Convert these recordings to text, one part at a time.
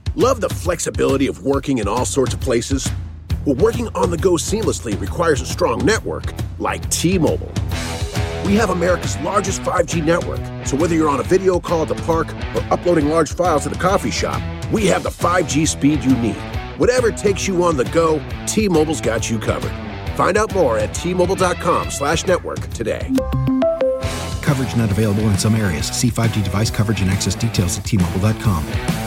Love the flexibility of working in all sorts of places? Well, working on the go seamlessly requires a strong network like T-Mobile. We have America's largest 5G network, so whether you're on a video call at the park or uploading large files at the coffee shop, we have the 5G speed you need. Whatever takes you on the go, T-Mobile's got you covered. Find out more at T-Mobile.com/network today. Coverage not available in some areas. See 5G device coverage and access details at T-Mobile.com.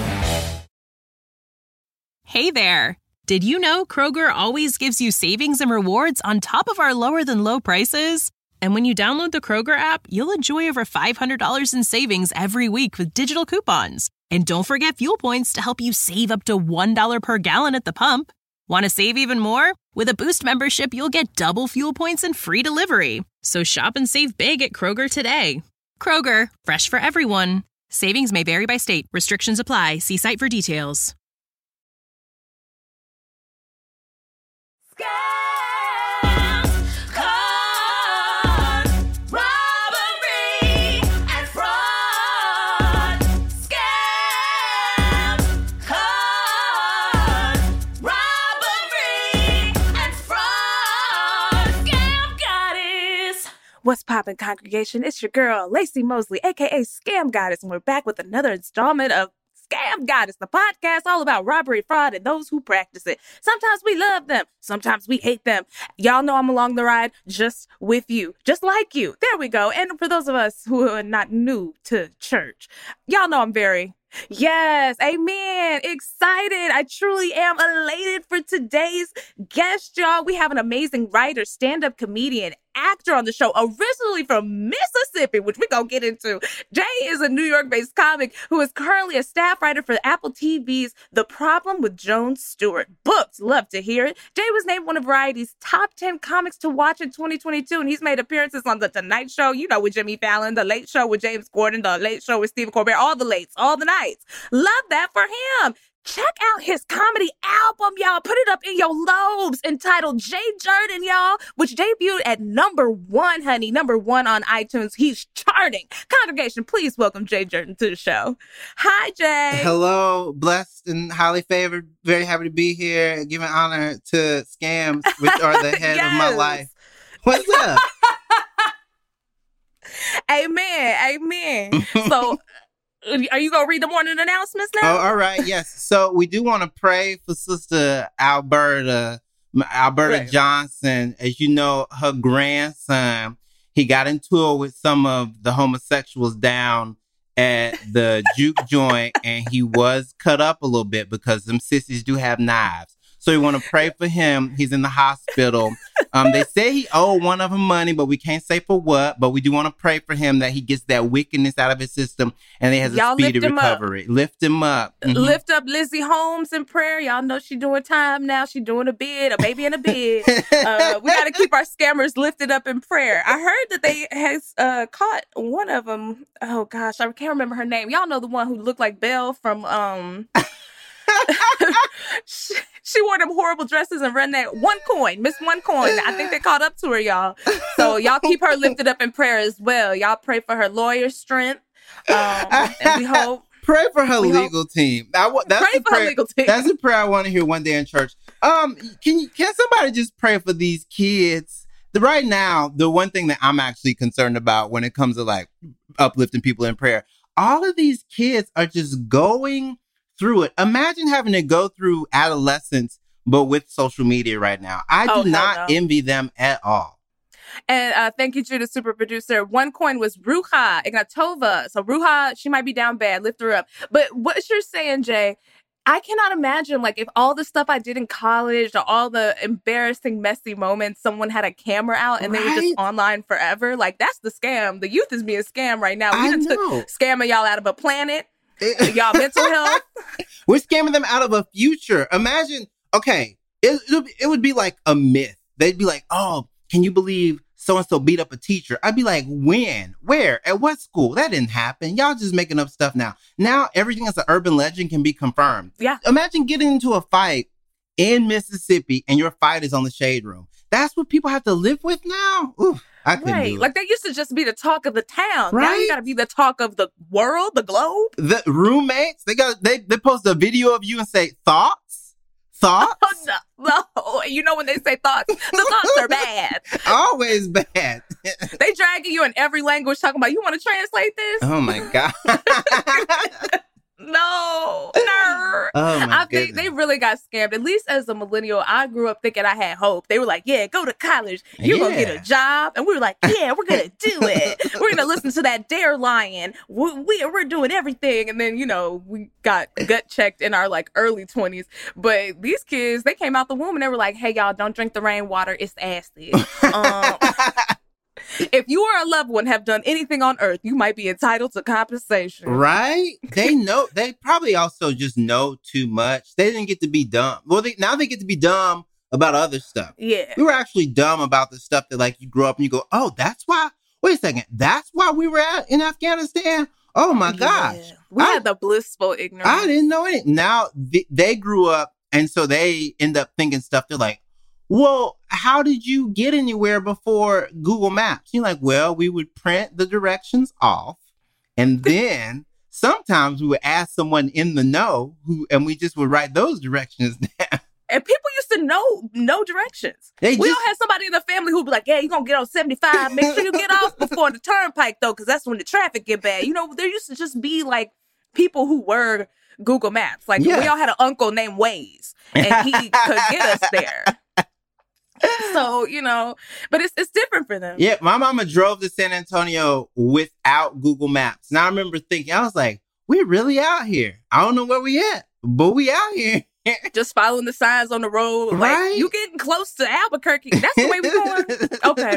Hey there. Did you know Kroger always gives you savings and rewards on top of our lower than low prices? And when you download the Kroger app, you'll enjoy over $500 in savings every week with digital coupons. And don't forget fuel points to help you save up to $1 per gallon at the pump. Want to save even more? With a Boost membership, you'll get double fuel points and free delivery. So shop and save big at Kroger today. Kroger, fresh for everyone. Savings may vary by state. Restrictions apply. See site for details. What's poppin', congregation? It's your girl, Lacey Mosley, a.k.a. Scam Goddess, and we're back with another installment of Scam Goddess, the podcast all about robbery, fraud, and those who practice it. Sometimes we love them. Sometimes we hate them. Y'all know I'm along the ride just with you, just like you. There we go. And for those of us who are not new to church, y'all know I'm very... Yes, amen. Excited. I truly am elated for today's guest, y'all. We have an amazing writer, stand-up comedian, actor on the show, originally from Mississippi, which we're going to get into. Jay is a New York-based comic who is currently a staff writer for Apple TV's The Problem with Jon Stewart. Booked. Love to hear it. Jay was named one of Variety's top 10 comics to watch in 2022, and he's made appearances on The Tonight Show, you know, with Jimmy Fallon, The Late Show with James Corden, The Late Show with Stephen Colbert, all the lates, all the nights. Love that for him. Check out his comedy album, y'all. Put it up in your lobes, entitled Jay Jordan, y'all, which debuted at number 1, honey. Number 1 on iTunes. He's charting. Congregation, please welcome Jay Jordan to the show. Hi, Jay. Hello. Blessed and highly favored. Very happy to be here. Giving honor to Scams, which are the head of my life. What's up? Amen. So... Are you going to read the morning announcements now? Oh, all right. Yes. So we do want to pray for Sister Alberta right. Johnson. As you know, her grandson, he got into it with some of the homosexuals down at the juke joint, and he was cut up a little bit because them sissies do have knives. So we want to pray for him. He's in the hospital. They say he owed one of them money, but we can't say for what. But we do want to pray for him that he gets that wickedness out of his system and he has a speedy recovery. Lift him up. Mm-hmm. Lift up Lizzie Holmes in prayer. Y'all know she's doing time now. She's doing a baby in a bid. We got to keep our scammers lifted up in prayer. I heard that they has caught one of them. Oh, gosh. I can't remember her name. Y'all know the one who looked like Belle from... She wore them horrible dresses and ran that Miss One Coin. I think they caught up to her, y'all. So y'all keep her lifted up in prayer as well. Y'all pray for her lawyer strength. And we hope. Pray for her legal team. Pray for her legal team. That's a prayer I want to hear one day in church. Can somebody just pray for these kids? Right now, the one thing that I'm actually concerned about when it comes to like uplifting people in prayer, all of these kids are just going through it. Imagine having to go through adolescence, but with social media right now. I do not envy them at all. And thank you, Judah, super producer. One coin was Ruha Ignatova. So Ruha, she might be down bad. Lift her up. But what you're saying, Jay, I cannot imagine, like, if all the stuff I did in college or all the embarrassing, messy moments, someone had a camera out and they were just online forever. Like, that's the scam. The youth is being scammed right now. We just took scamming y'all out of a planet. Y'all mental health. We're scamming them out of a future. Imagine, okay, it would be like a myth. They'd be like, oh, can you believe so-and-so beat up a teacher? I'd be like, when? Where? At what school? That didn't happen. Y'all just making up stuff now. Now, everything that's an urban legend can be confirmed. Yeah. Imagine getting into a fight in Mississippi and your fight is on the Shade Room. That's what people have to live with now? Oof. I couldn't do it. Like, they used to just be the talk of the town. Right? Now you got to be the talk of the world, the globe. The roommates, they post a video of you and say, thoughts? Thoughts? Oh, no. You know when they say thoughts, the thoughts are bad. Always bad. They dragging you in every language talking about, you want to translate this? Oh, my God. No. Oh, my I think they really got scammed. At least as a millennial, I grew up thinking I had hope. They were like, yeah, go to college. You're going to get a job. And we were like, yeah, we're going to do it. We're going to listen to that Dare Lion. We're doing everything. And then, we got gut checked in our like early 20s. But these kids, they came out the womb and they were like, hey, y'all, don't drink the rainwater. It's acid. If you or a loved one have done anything on earth, you might be entitled to compensation. Right? They know. They probably also just know too much. They didn't get to be dumb. Well, now they get to be dumb about other stuff. Yeah. We were actually dumb about the stuff that like you grew up and you go, oh, that's why. Wait a second. That's why we were in Afghanistan? Oh, my gosh. We had the blissful ignorance. I didn't know it. Now they grew up and so they end up thinking stuff. They're like, well, how did you get anywhere before Google Maps? You're like, well, we would print the directions off. And then sometimes we would ask someone in the know and we just would write those directions down. And people used to know directions. We don't have somebody in the family who'd be like, yeah, you're going to get on 75. Make sure you get off before the turnpike, though, because that's when the traffic get bad. There used to just be like people who were Google Maps. Like, we all had an uncle named Waze, and he could get us there. So, but it's different for them. Yeah, my mama drove to San Antonio without Google Maps. And I remember thinking, I was like, we're really out here. I don't know where we at, but we out here. Just following the signs on the road. Right? Like, you getting close to Albuquerque. That's the way we're going. Okay.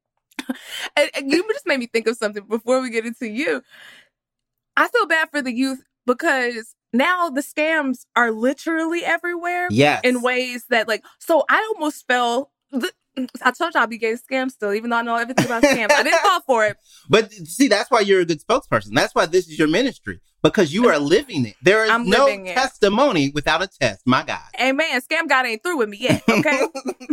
And you just made me think of something before we get into you. I feel bad for the youth because now the scams are literally everywhere. Yes. In ways that so I almost fell. I told you I'll be getting scammed still, even though I know everything about scams. I didn't fall for it. But see, that's why you're a good spokesperson. That's why this is your ministry, because you are living it. There is no testimony without a test, my God. Amen. Scam God ain't through with me yet, okay?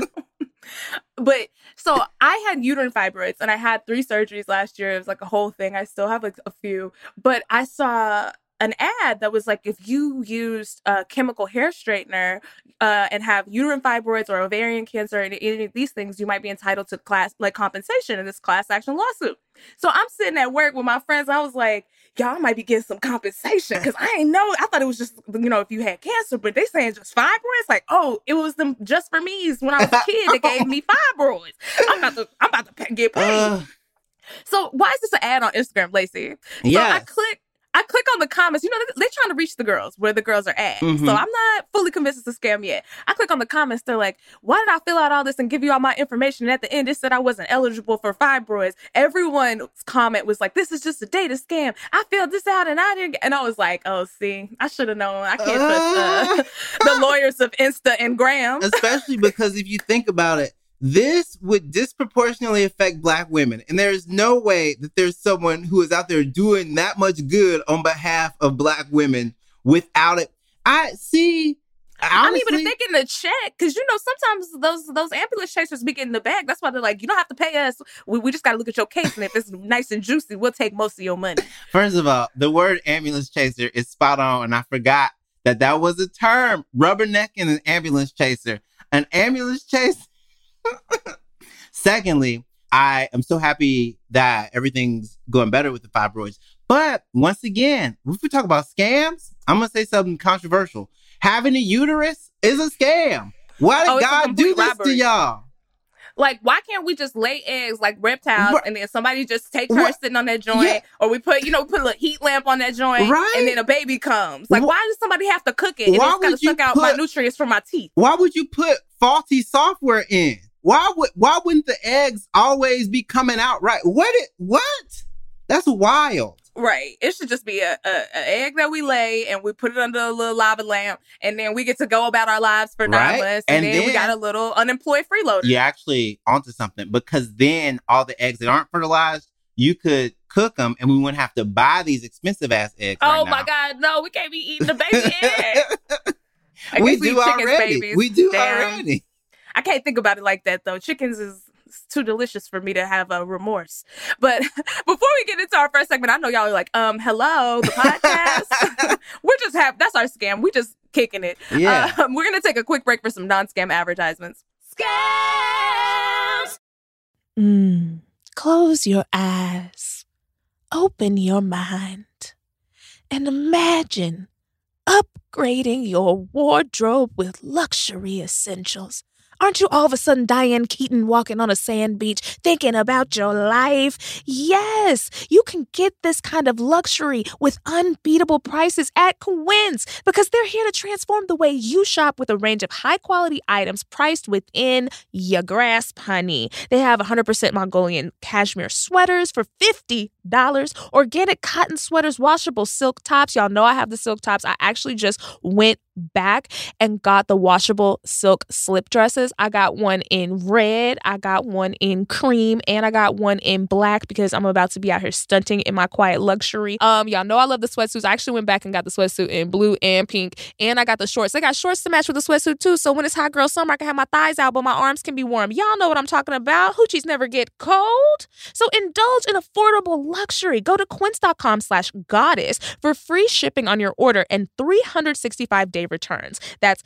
But so I had uterine fibroids and I had 3 surgeries last year. It was like a whole thing. I still have a few, but I saw an ad that was like, if you used a chemical hair straightener and have uterine fibroids or ovarian cancer and any of these things, you might be entitled to compensation in this class action lawsuit. So I'm sitting at work with my friends. I was like, y'all might be getting some compensation because I ain't know. I thought it was just, if you had cancer, but they saying just fibroids. Like, oh, it was them just for me's when I was a kid that gave me fibroids. I'm about to get paid. So why is this an ad on Instagram, Lacey? Yes. So I click on the comments. They're trying to reach the girls where the girls are at. Mm-hmm. So I'm not fully convinced it's a scam yet. I click on the comments. They're like, why did I fill out all this and give you all my information? And at the end, it said I wasn't eligible for fibroids. Everyone's comment was like, this is just a data scam. I filled this out and I didn't. And I was like, oh, see, I should have known. I can't trust the lawyers of Insta and Gram. Especially because if you think about it, this would disproportionately affect Black women. And there is no way that there's someone who is out there doing that much good on behalf of Black women without it. Honestly, but if they're getting a check, because, sometimes those ambulance chasers be getting the bag. That's why they're like, you don't have to pay us. We just got to look at your case. And if it's nice and juicy, we'll take most of your money. First of all, the word ambulance chaser is spot on. And I forgot that was a term. Rubbernecking an ambulance chaser. An ambulance chaser. Secondly, I am so happy that everything's going better with the fibroids. But once again, if we talk about scams, I'm going to say something controversial. Having a uterus is a scam. Why did God do this to y'all? Like, why can't we just lay eggs like reptiles and then somebody just takes her sitting on that joint? Or we put, put a little heat lamp on that joint and then a baby comes. Like, why does somebody have to cook it and it's got to suck out my nutrients from my teeth? Why would you put faulty software in? Why wouldn't the eggs always be coming out right? What? That's wild. Right. It should just be an egg that we lay and we put it under a little lava lamp and then we get to go about our lives for 9 months and then we got a little unemployed freeloader. You're actually onto something because then all the eggs that aren't fertilized, you could cook them and we wouldn't have to buy these expensive ass eggs. Oh my God. No, we can't be eating the baby egg. We do already. I can't think about it like that, though. Chickens is It's too delicious for me to have a remorse. But before we get into our first segment, I know y'all are like, hello, the podcast. That's our scam. We just kicking it. Yeah. We're going to take a quick break for some non-scam advertisements. Scams! Close your eyes. Open your mind. And imagine upgrading your wardrobe with luxury essentials. Aren't you all of a sudden Diane Keaton walking on a sand beach thinking about your life? Yes, you can get this kind of luxury with unbeatable prices at Quince because they're here to transform the way you shop with a range of high-quality items priced within your grasp, honey. They have 100% Mongolian cashmere sweaters for $50, organic cotton sweaters, washable silk tops. Y'all know I have the silk tops. I actually just went back and got the washable silk slip dresses. I got one in red, I got one in cream, and I got one in black because I'm about to be out here stunting in my quiet luxury. Y'all know I love the sweatsuits. I actually went back and got the sweatsuit in blue and pink, and I got the shorts. They got shorts to match with the sweatsuit too, so when it's hot girl summer, I can have my thighs out, but my arms can be warm. Y'all know what I'm talking about. Hoochies never get cold. So indulge in affordable luxury. Go to quince.com/goddess for free shipping on your order and 365-day returns. That's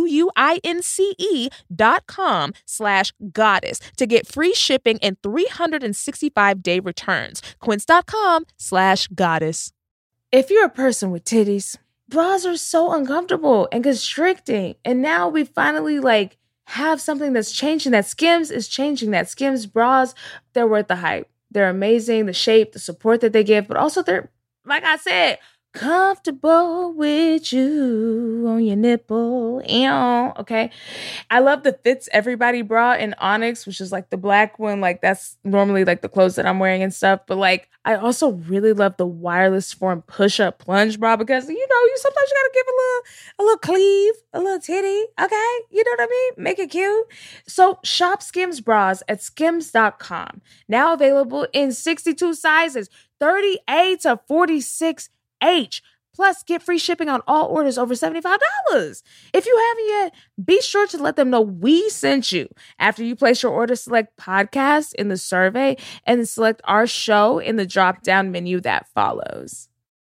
QUINCE.com/goddess to get free shipping and 365-day returns. Quince.com/goddess. If you're a person with titties, bras are so uncomfortable and constricting. And now we finally have something that's changing that. Skims is changing that. Skims bras, they're worth the hype. They're amazing, the shape, the support that they give, but also they're, like I said, comfortable with you on your nipple. Okay. I love the Fits Everybody bra in Onyx, which is the black one. That's normally the clothes that I'm wearing and stuff. But I also really love the Wireless Form push-up plunge bra because, you sometimes you gotta give a little cleave, a little titty. Okay. You know what I mean? Make it cute. So shop Skims bras at skims.com. Now available in 62 sizes, 38 to 46 H. Plus, get free shipping on all orders over $75. If you haven't yet, be sure to let them know we sent you. After you place your order, select podcast in the survey and then select our show in the drop-down menu that follows.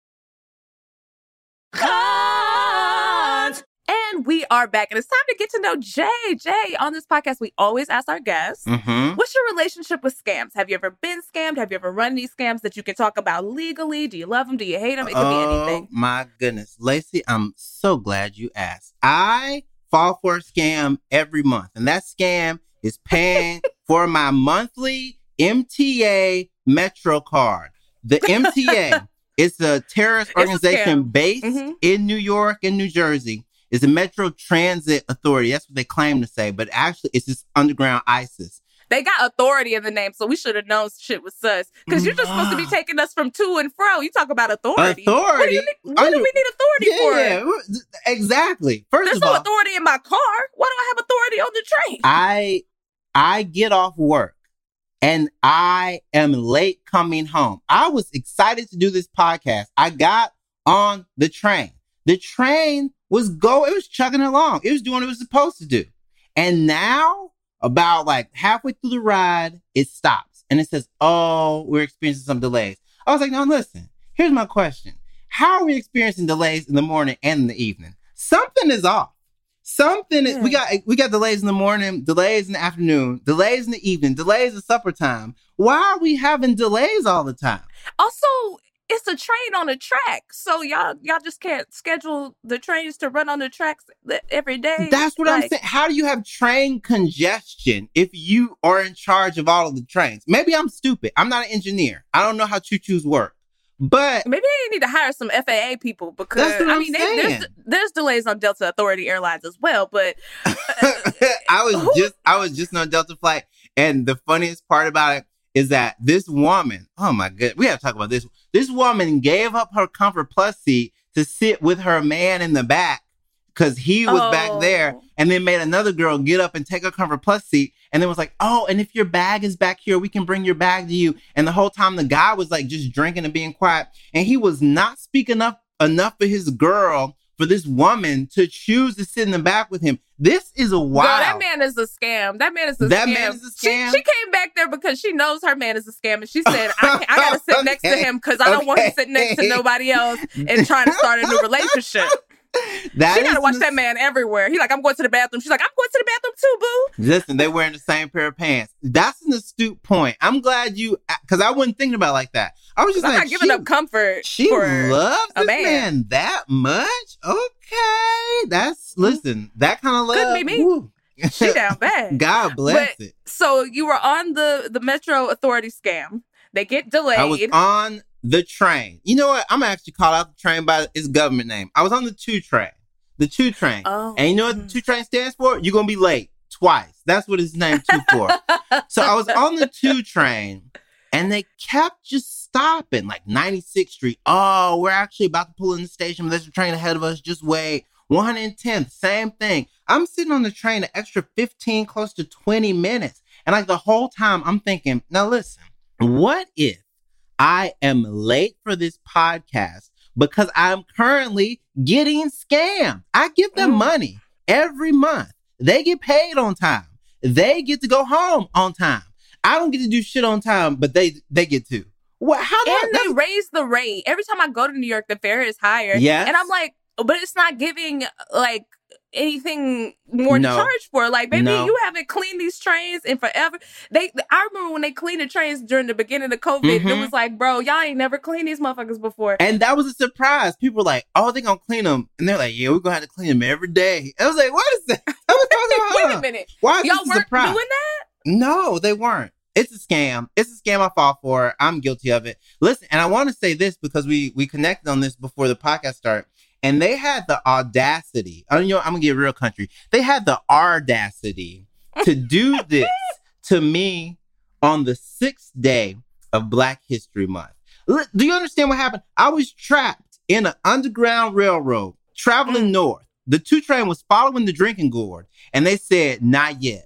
And we are back, and it's time to get to know Jay. Jay, on this podcast, we always ask our guests, what's your relationship with scams? Have you ever been scammed? Have you ever run these scams that you can talk about legally? Do you love them? Do you hate them? It could be anything. Oh, my goodness. Lacey, I'm so glad you asked. I fall for a scam every month, and that scam is paying for my monthly MTA Metro card. The MTA is a terrorist organization based in New York and New Jersey. It's the Metro Transit Authority. That's what they claim to say. But actually, it's this underground ISIS. They got authority in the name, so we should have known shit was sus. Because you're just supposed to be taking us from to and fro. You talk about authority. Authority? What do we need authority for? Yeah, exactly. There's no authority in my car. Why do I have authority on the train? I get off work and I am late coming home. I was excited to do this podcast. I got on the train. The train it was chugging along. It was doing what it was supposed to do. And now, about halfway through the ride, it stops. And it says, oh, we're experiencing some delays. I was like, no, listen, here's my question. How are we experiencing delays in the morning and in the evening? Something is off. We got delays in the morning, delays in the afternoon, delays in the evening, delays at supper time. Why are we having delays all the time? Also, it's a train on a track. So y'all just can't schedule the trains to run on the tracks every day. That's what I'm saying. How do you have train congestion if you are in charge of all of the trains? Maybe I'm stupid. I'm not an engineer. I don't know how choo-choos work. But maybe they need to hire some FAA people because there's delays on Delta Authority Airlines as well. But I was just on a Delta flight, and the funniest part about it is that this woman, oh my goodness, we have to talk about this. This woman gave up her Comfort Plus seat to sit with her man in the back because he was back there, and then made another girl get up and take her Comfort Plus seat, and then was like, oh, and if your bag is back here, we can bring your bag to you. And the whole time the guy was just drinking and being quiet, and he was not speaking up enough for his girl for this woman to choose to sit in the back with him. This is a wild. Girl, that man is a scam. That man is a scam. She came back there because she knows her man is a scam. And she said, I got to sit next to him because I don't want him sitting next to nobody else and trying to start a new relationship. She got to watch that man everywhere. He's like, I'm going to the bathroom. She's like, I'm going to the bathroom too, boo. Listen, they wearing the same pair of pants. That's an astute point. I'm glad you, because I wasn't thinking about it like that. I was just like, I'm not giving up comfort. She for loves a this man that much? Okay. Listen, that kind of love. Couldn't be me. Woo. She down bad. God bless it. So you were on the Metro Authority scam. They get delayed. I was on the train. You know what? I'm going to actually call out the train by its government name. I was on the 2 train. The 2 train. Oh. And you know what the 2 train stands for? You're going to be late twice. That's what it's named 2 for. So I was on the 2 train and they kept just stopping like 96th Street. Oh, we're actually about to pull in the station. There's a train ahead of us. Just wait. 110th, same thing. I'm sitting on the train an extra 15, close to 20 minutes. And like the whole time I'm thinking, now listen, what if I am late for this podcast because I'm currently getting scammed? I give them money every month. They get paid on time. They get to go home on time. I don't get to do shit on time, but they get to. Well, they raise the rate. Every time I go to New York, the fare is higher. Yes. And I'm like, but it's not giving like anything more to charge for. Like, baby, you haven't cleaned these trains in forever. I remember when they cleaned the trains during the beginning of COVID, it was like, bro, y'all ain't never cleaned these motherfuckers before. And that was a surprise. People were like, oh, they gonna clean them. And they're like, yeah, we're gonna have to clean them every day. I was like, what is that? Wait a minute. Why is y'all this a weren't surprise? doing that? No, they weren't. It's a scam. It's a scam I fall for. I'm guilty of it. Listen, and I want to say this because we connected on this before the podcast started. And they had the audacity. I'm going to get real country. They had the audacity to do this to me on the 6th day of Black History Month. Do you understand what happened? I was trapped in an underground railroad traveling north. The 2 train was following the drinking gourd. And they said, not yet.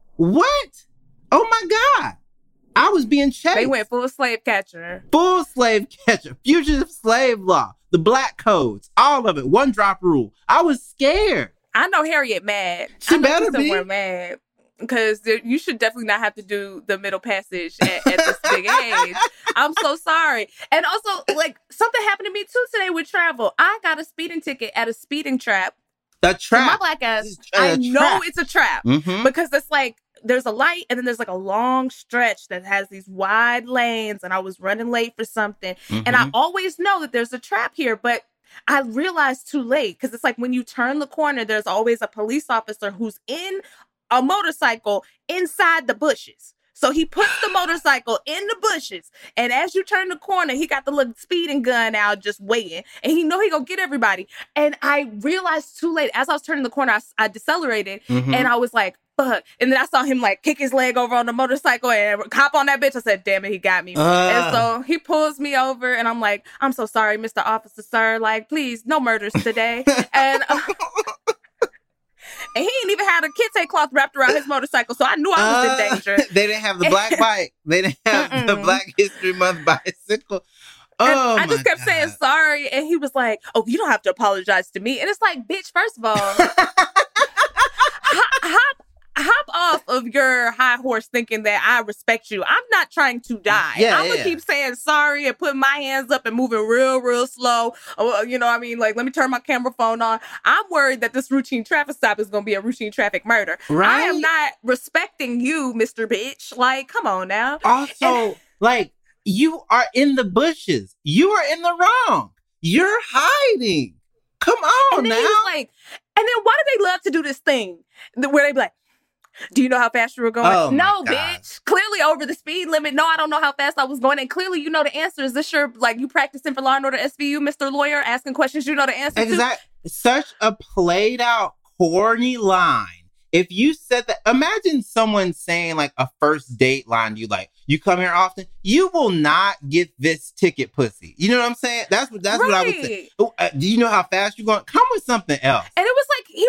What? Oh, my God. I was being chased. They went full slave catcher. Full slave catcher. Fugitive slave law. The black codes. All of it. 1 drop rule. I was scared. I know Harriet mad. She better be. Somewhere mad. Because you should definitely not have to do the middle passage at this big age. I'm so sorry. And also, like, something happened to me too today with travel. I got a speeding ticket at a speeding trap. The trap. My black ass, I know it's a trap. Because it's like, there's a light and then there's like a long stretch that has these wide lanes and I was running late for something. And I always know that there's a trap here, but I realized too late because it's like when you turn the corner, there's always a police officer who's in a motorcycle inside the bushes. So he puts the motorcycle in the bushes. And as you turn the corner, he got the little speeding gun out just waiting. And he know he gonna get everybody. And I realized too late, as I was turning the corner, I decelerated. And I was like, fuck. And then I saw him like kick his leg over on the motorcycle and hop on that bitch. I said, damn it, he got me. And so he pulls me over and I'm like, I'm so sorry, Mr. Officer, sir. Like, please, no murders today. And and he ain't even had a kente cloth wrapped around his motorcycle, so I knew I was in danger. They didn't have the black bike. They didn't have the Black History Month bicycle. Oh, I just kept saying sorry, and he was like, "Oh, you don't have to apologize to me." And it's like, bitch, first of all, hop off of your high horse thinking that I respect you. I'm not trying to die. I'm gonna keep saying sorry and putting my hands up and moving real slow. You know what I mean? Like, let me turn my camera phone on. I'm worried that this routine traffic stop is gonna be a routine traffic murder. Right? I am not respecting you, Mr. Bitch. Like, come on now. Also, like, you are in the bushes. You are in the wrong. You're hiding. Come on and then now. He was like, and then why do they love to do this thing where they be like, do you know how fast you were going? Oh, no, bitch. Clearly over the speed limit. No, I don't know how fast I was going. And clearly you know the answer. Is this your, like, you practicing for Law and Order SVU, Mr. Lawyer, asking questions you know the answer to? Such a played out, corny line. If you said that, imagine someone saying like a first date line to you, like, you come here often, you will not get this ticket, pussy. You know what I'm saying? That's what I would say. Do you know how fast you're going? Come with something else. And it was like, he wanted me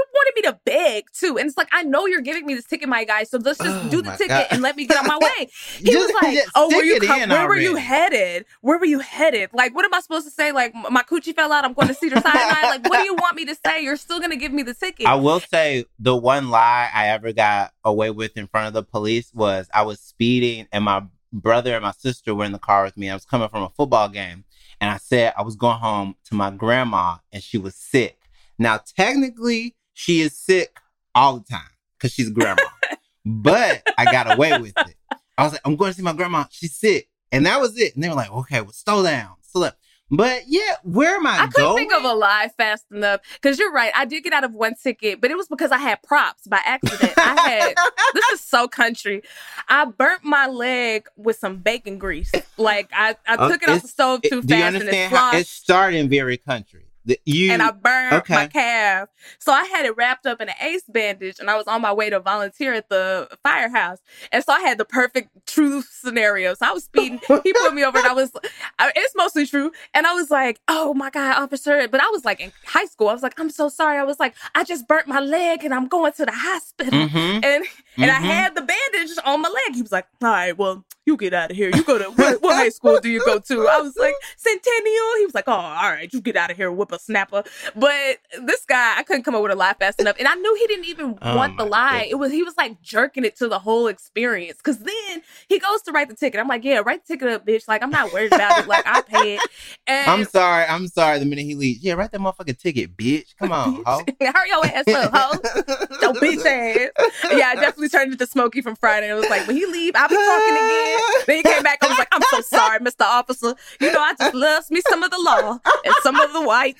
me to beg too. And it's like, I know you're giving me this ticket, my guy, so let's just do the ticket God. and let me get on my way. He was like, oh, where were you headed? Where were you headed? Like, what am I supposed to say? Like, my coochie fell out, I'm going to Cedars-Sinai? Like, what do you want me to say? You're still going to give me the ticket. I will say the one lie I ever got away with in front of the police was I was speeding and my brother and my sister were in the car with me. I was coming from a football game and I said I was going home to my grandma and she was sick. Now, technically, she is sick all the time because she's grandma. But I got away with it. I was like, I'm going to see my grandma. She's sick. And that was it. And they were like, okay, well, slow down. But yeah, where am I going? I couldn't think of a lie fast enough. Because you're right. I did get out of one ticket, but it was because I had props by accident. This is so country. I burnt my leg with some bacon grease. Like, I took it off the stove too fast. Do you understand how it's starting very country? And I burned my calf. So I had it wrapped up in an ace bandage and I was on my way to volunteer at the firehouse. And so I had the perfect true scenario. So I was speeding. He put me over and it's mostly true. And I was like, oh my God, officer. But I was like in high school. I was like, I'm so sorry. I was like, I just burnt my leg and I'm going to the hospital. And I had the bandage on my leg. He was like, all right, well, you get out of here. You go to, what high school do you go to? I was like, Centennial. He was like, oh, all right, you get out of here, whippersnapper. But this guy, I couldn't come up with a lie fast enough. And I knew he didn't even want the lie. Goodness. He was like jerking it to the whole experience. Because then he goes to write the ticket. I'm like, yeah, write the ticket up, bitch. Like, I'm not worried about it. Like, I pay it. And I'm sorry. The minute he leaves, yeah, write that motherfucking ticket, bitch. Come on, ho. Hurry your ass up, ho. Don't bitch ass. Yeah, I definitely turned into Smokey from Friday. It was like, when he leave, I'll be talking again. Then he came back and was like, I'm so sorry, Mr. Officer. You know, I just loves me some of the law and some of the whites.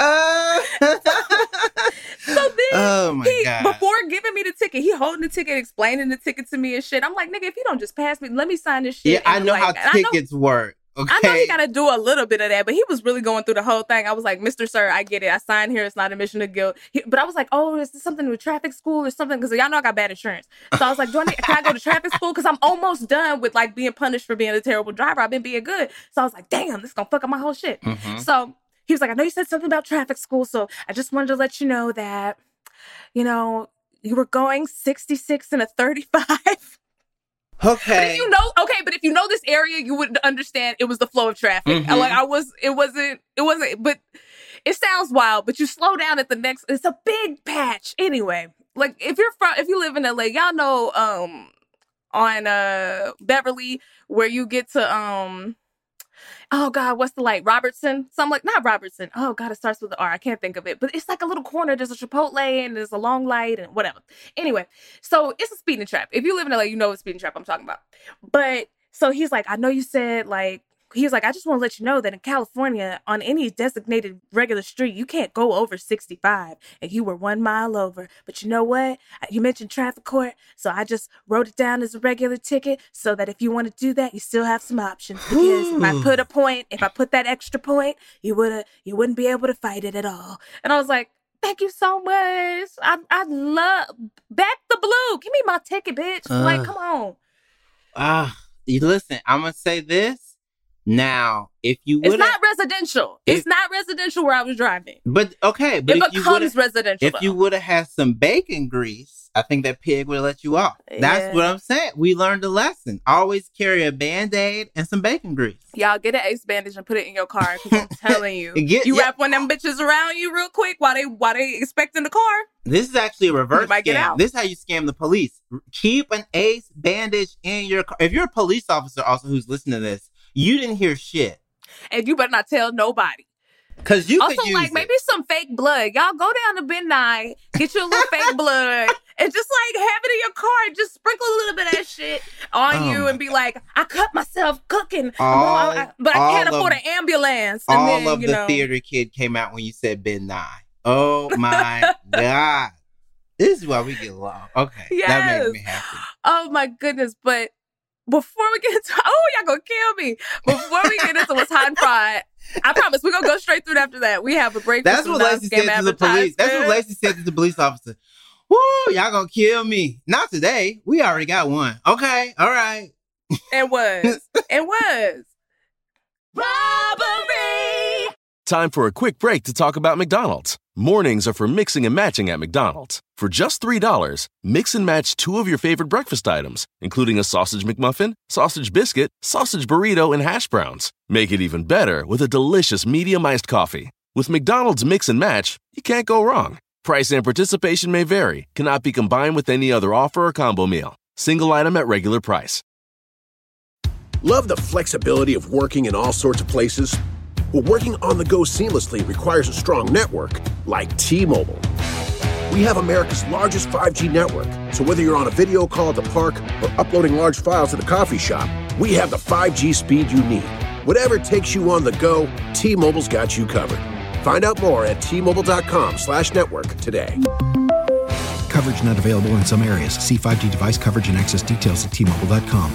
So then, before giving me the ticket, he holding the ticket, explaining the ticket to me and shit. I'm like, nigga, if you don't just pass me, let me sign this shit. Yeah, I know how tickets work. Okay. I know he got to do a little bit of that, but he was really going through the whole thing. I was like, Mr. Sir, I get it. I signed here. It's not admission of guilt. But I was like, oh, is this something with traffic school or something? Because y'all know I got bad insurance. So I was like, can I go to traffic school? Because I'm almost done with like being punished for being a terrible driver. I've been being good. So I was like, damn, this is going to fuck up my whole shit. So he was like, I know you said something about traffic school. So I just wanted to let you know that, you know, you were going 66 and a 35. Okay. But if you know this area, you would understand it was the flow of traffic. It wasn't, but it sounds wild, but you slow down at the next, it's a big patch. Anyway, like if you live in LA, y'all know, on, Beverly, where you get to, oh God, what's the light? Robertson? Not Robertson. Oh God, it starts with the R. I can't think of it. But it's like a little corner. There's a Chipotle and there's a long light and whatever. Anyway, so it's a speeding trap. If you live in LA, you know what speeding trap I'm talking about. But so he's like, I know you said he's like, I just want to let you know that in California, on any designated regular street, you can't go over 65. And you were 1 mile over. But you know what? You mentioned traffic court. So I just wrote it down as a regular ticket so that if you want to do that, you still have some options. Because if I put that extra point, you wouldn't be able to fight it at all. And I was like, thank you so much. I love back the blue. Give me my ticket, bitch. Like, come on. Listen, I'm going to say this. Now, if you would, it's not residential. It's not residential where I was driving. But okay, but it becomes residential. If you would have had some bacon grease, I think that pig would have let you off. That's what I'm saying. We learned a lesson. Always carry a Band-Aid and some bacon grease. Y'all get an ace bandage and put it in your car. Because I'm telling you, wrap one of them bitches around you real quick while they expecting the car. This is actually a reverse scam. This is how you scam the police. Keep an ace bandage in your car. If you're a police officer also who's listening to this, you didn't hear shit. And you better not tell nobody. Because you also, could use maybe some fake blood. Y'all go down to Ben Nye, get you a little fake blood, and just have it in your car. Just sprinkle a little bit of that shit on you and be like, I cut myself cooking, but I can't afford an ambulance. And all of the theater kid came out when you said Ben Nye. Oh my God. This is why we get along. Okay. Yes. That makes me happy. Oh my goodness. But before we get into, y'all gonna kill me. Before we get into what's hot and fried, I promise we're gonna go straight through it after that. We have a break. That's what Lacey said to the police. That's what Lacey said to the police officer. Woo, y'all gonna kill me. Not today. We already got one. Okay, all right. It was. Robbery! Time for a quick break to talk about McDonald's. Mornings are for mixing and matching at McDonald's. For just $3, mix and match 2 of your favorite breakfast items, including a sausage McMuffin, sausage biscuit, sausage burrito, and hash browns. Make it even better with a delicious medium iced coffee. With McDonald's Mix and Match, you can't go wrong. Price and participation may vary. Cannot be combined with any other offer or combo meal. Single item at regular price. Love the flexibility of working in all sorts of places? Well, working on the go seamlessly requires a strong network like T-Mobile. We have America's largest 5G network, so whether you're on a video call at the park or uploading large files at the coffee shop, we have the 5G speed you need. Whatever takes you on the go, T-Mobile's got you covered. Find out more at T-Mobile.com/network today. Coverage not available in some areas. See 5G device coverage and access details at T-Mobile.com.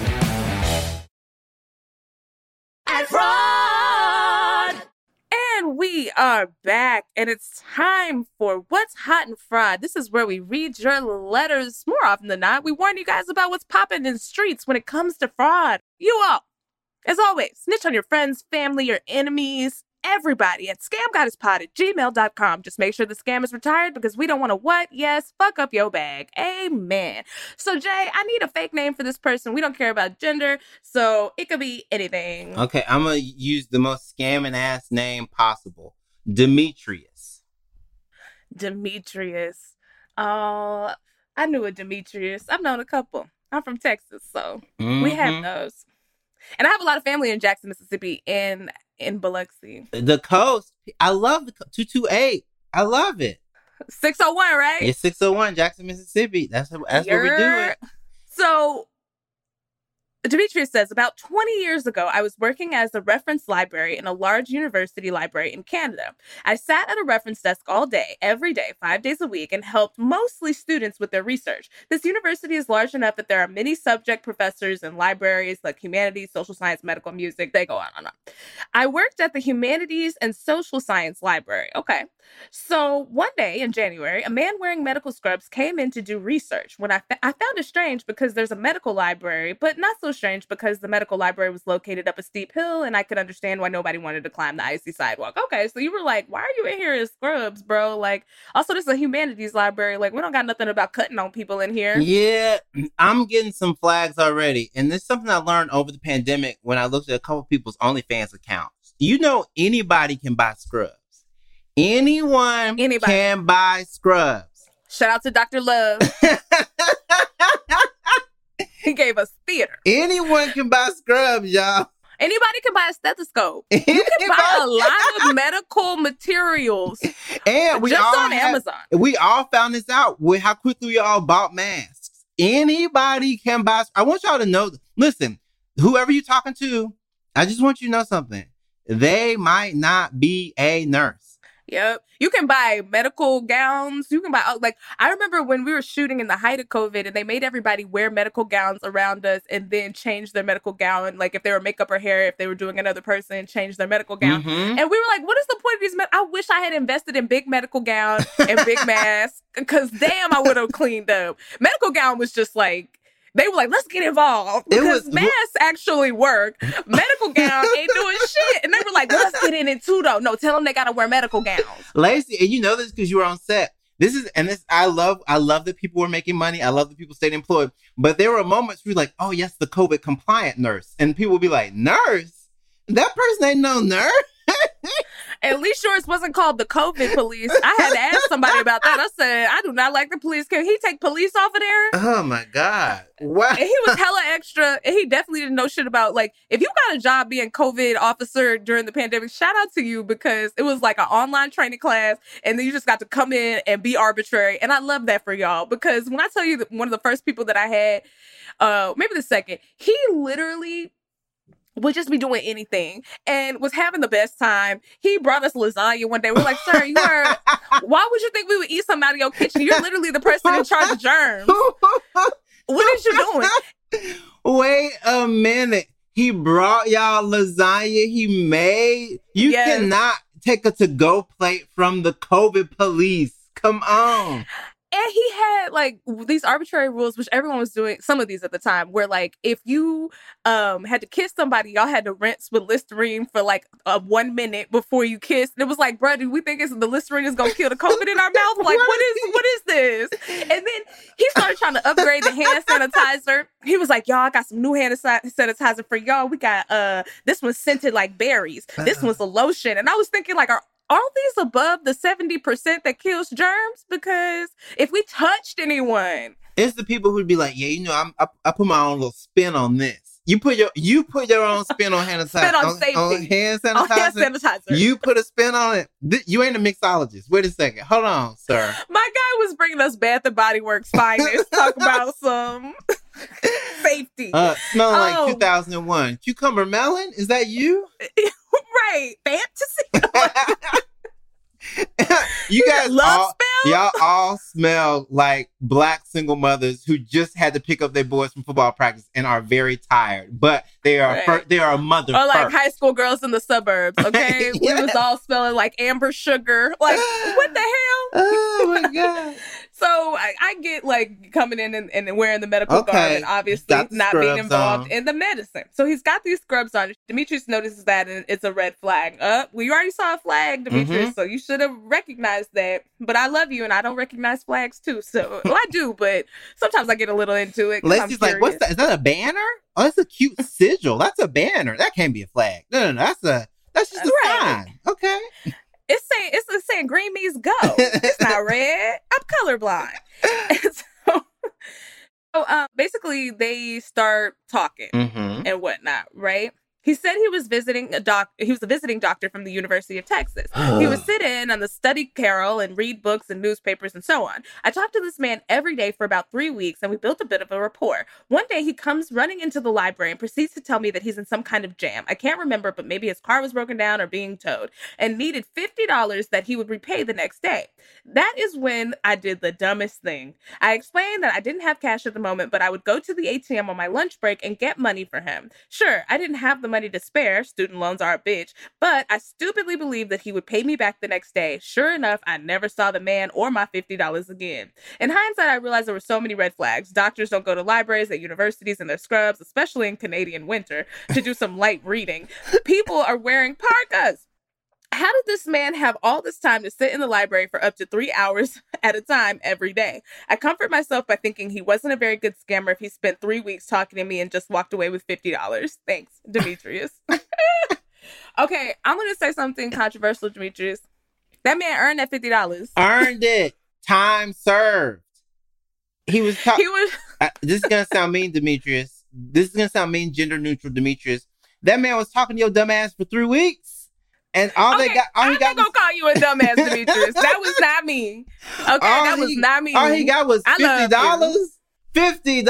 And we are back, and it's time for What's Hot and Fraud. This is where we read your letters more often than not. We warn you guys about what's popping in the streets when it comes to fraud. You all, as always, snitch on your friends, family, your enemies, everybody at scamgoddesspod@gmail.com. Just make sure the scam is retired because we don't want to what? Yes, fuck up your bag. Amen. So, Jay, I need a fake name for this person. We don't care about gender, so it could be anything. Okay, I'm going to use the most scamming ass name possible. Demetrius. Demetrius. Oh, I knew a Demetrius. I've known a couple. I'm from Texas, so we have those. And I have a lot of family in Jackson, Mississippi, and in Biloxi. The coast. I love the 228. I love it. 601, right? It's 601, Jackson, Mississippi. That's where we do it. So, Demetrius says, about 20 years ago, I was working as a reference library in a large university library in Canada. I sat at a reference desk all day, every day, 5 days a week, and helped mostly students with their research. This university is large enough that there are many subject professors in libraries like humanities, social science, medical, music. They go on and on. I worked at the humanities and social science library. Okay. So one day in January, a man wearing medical scrubs came in to do research. When I found it strange because there's a medical library, but not so strange because the medical library was located up a steep hill and I could understand why nobody wanted to climb the icy sidewalk. Okay, so you were like, why are you in here in scrubs, bro? Like, also, this is a humanities library. Like, we don't got nothing about cutting on people in here. Yeah, I'm getting some flags already. And this is something I learned over the pandemic when I looked at a couple people's OnlyFans accounts. You know, anybody can buy scrubs. Anybody can buy scrubs. Shout out to Dr. Love. He gave us theater. Anyone can buy scrubs, y'all. Anybody can buy a stethoscope. You can buy a lot of medical materials. And we just all on Amazon. We all found this out with how quickly we all bought masks. Anybody can buy. I want y'all to know. Listen, whoever you're talking to, I just want you to know something. They might not be a nurse. Yep. You can buy medical gowns. You can buy, like, I remember when we were shooting in the height of COVID and they made everybody wear medical gowns around us and then change their medical gown. Like, if they were makeup or hair, if they were doing another person, change their medical gown. And we were like, what is the point of these? I wish I had invested in big medical gown and big mask because damn, I would have cleaned up. Medical gown was just like, they were like, let's get involved because masks actually work. Medical gown ain't doing shit. And they were like, well, let's get in it too, though. No, tell them they got to wear medical gowns. Lacey, and you know this because you were on set. I love that people were making money. I love that people stayed employed. But there were moments where you're like, oh, yes, the COVID compliant nurse. And people would be like, nurse? That person ain't no nurse. At least yours wasn't called the COVID police. I had to ask somebody about that. I said, I do not like the police. Can he take police off of there? Oh, my God. Wow. And he was hella extra. And he definitely didn't know shit about, like, if you got a job being COVID officer during the pandemic, shout out to you because it was like an online training class. And then you just got to come in and be arbitrary. And I love that for y'all because when I tell you that one of the first people that I had, maybe the second, he literally would just be doing anything and was having the best time. He brought us lasagna one day. We're like, sir, why would you think we would eat something out of your kitchen? You're literally the person in charge of germs. What is you doing? Wait a minute. He brought y'all lasagna he made? You cannot take a to-go plate from the COVID police. Come on. And he had like these arbitrary rules, which everyone was doing, some of these at the time, where like if you had to kiss somebody, y'all had to rinse with Listerine for like 1 minute before you kissed. And it was like, bro, do we think the Listerine is gonna kill the COVID in our mouth? Like, what is this? And then he started trying to upgrade the hand sanitizer. He was like, y'all, I got some new hand sanitizer for y'all. We got this one's scented like berries. This one's a lotion. And I was thinking like, aren't these above the 70% that kills germs? Because if we touched anyone, it's the people who'd be like, yeah, you know, I put my own little spin on this. You put your own spin on hand sanitizer. Spin on safety. On hand sanitizer. On hand sanitizer. You put a spin on it. You ain't a mixologist. Wait a second. Hold on, sir. My guy was bringing us Bath and Body Works finest. Talk about some safety. Smelling like 2001. Cucumber melon? Is that you? Right. Fantasy. You guys love spell? Y'all all smell like Black single mothers who just had to pick up their boys from football practice and are very tired, but they are they are a mother. Or like first. high school girls in the suburbs. Okay, Yeah. We was all smelling like amber sugar. Like, what the hell? Oh my god! So I get like coming in and wearing the medical garment, obviously not being involved in the medicine. So he's got these scrubs on. Demetrius notices that and it's a red flag. Well, you already saw a flag, Demetrius, so you should have recognized that. But I love you and I don't recognize flags too. So I do, but sometimes I get a little into it. Leslie's like, what's that? Is that a banner? Oh, that's a cute sigil. That's a banner. That can't be a flag. No, that's just a sign. Okay. It's saying green means go. It's not red. I'm colorblind. And so basically they start talking and whatnot, right? He said he was visiting he was a visiting doctor from the University of Texas. He would sit in on the study carrel and read books and newspapers and so on. I talked to this man every day for about 3 weeks and we built a bit of a rapport. One day he comes running into the library and proceeds to tell me that he's in some kind of jam. I can't remember, but maybe his car was broken down or being towed and needed $50 that he would repay the next day. That is when I did the dumbest thing. I explained that I didn't have cash at the moment, but I would go to the ATM on my lunch break and get money for him. Sure, I didn't have the money to spare. Student loans are a bitch. But I stupidly believed that he would pay me back the next day. Sure enough, I never saw the man or my $50 again. In hindsight, I realized there were so many red flags. Doctors don't go to libraries at universities in their scrubs, especially in Canadian winter, to do some light reading. People are wearing parkas. How did this man have all this time to sit in the library for up to 3 hours at a time every day? I comfort myself by thinking he wasn't a very good scammer if he spent 3 weeks talking to me and just walked away with $50. Thanks, Demetrius. Okay, I'm going to say something controversial, Demetrius. That man earned that $50. Earned it. Time served. He was this is going to sound mean, Demetrius. This is going to sound mean, gender neutral, Demetrius. That man was talking to your dumb ass for 3 weeks. And I'm not gonna call you a dumbass, Demetrius. That was not me. Okay, that was not me. All he got was $50. $50.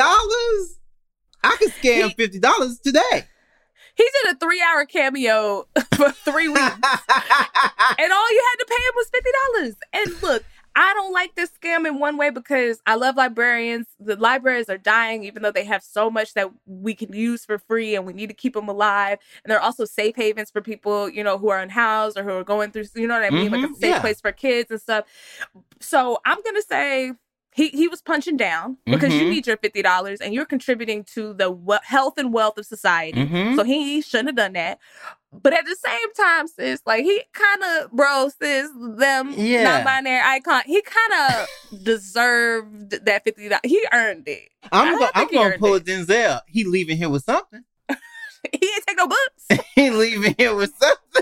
I could scam $50 today. He did a 3-hour cameo for 3 weeks, and all you had to pay him was $50. And look, I don't like this scam in one way because I love librarians. The libraries are dying, even though they have so much that we can use for free and we need to keep them alive. And they're also safe havens for people, you know, who are unhoused or who are going through, you know what I mean? Like a safe place for kids and stuff. So I'm going to say he was punching down because you need your $50 and you're contributing to the health and wealth of society. So he shouldn't have done that. But at the same time, sis, like he kind of, them non-binary icon, he kind of deserved that $50. He earned it. I'm going to pull a Denzel. He leaving here with something. He ain't take no books. He leaving here with something.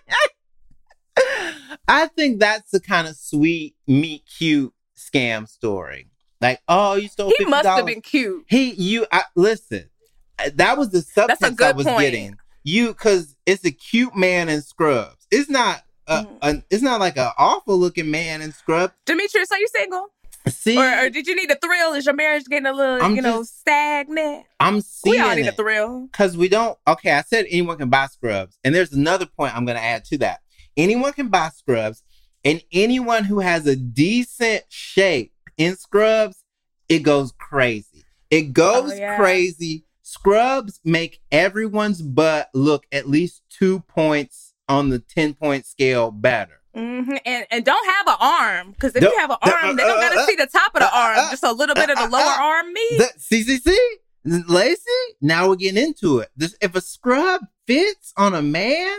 I think that's the kind of sweet, meet cute scam story. Like, oh, you stole $50. He must have been cute. Listen, that was the subtext I was getting. Because it's a cute man in scrubs. It's not it's not like an awful looking man in scrubs. Demetrius, are you single? See, or did you need a thrill? Is your marriage getting a little, stagnant? I'm seeing we all need a thrill. Because we don't. Okay, I said anyone can buy scrubs, and there's another point I'm going to add to that. Anyone can buy scrubs, and anyone who has a decent shape in scrubs, it goes crazy. It goes crazy. Scrubs make everyone's butt look at least 2 points on the 10-point scale better. Mm-hmm. And don't have an arm, because if you have an arm, they don't gotta see the top of the arm, just a little bit of the lower arm meat. See, Lacey. Now we're getting into it. If a scrub fits on a man,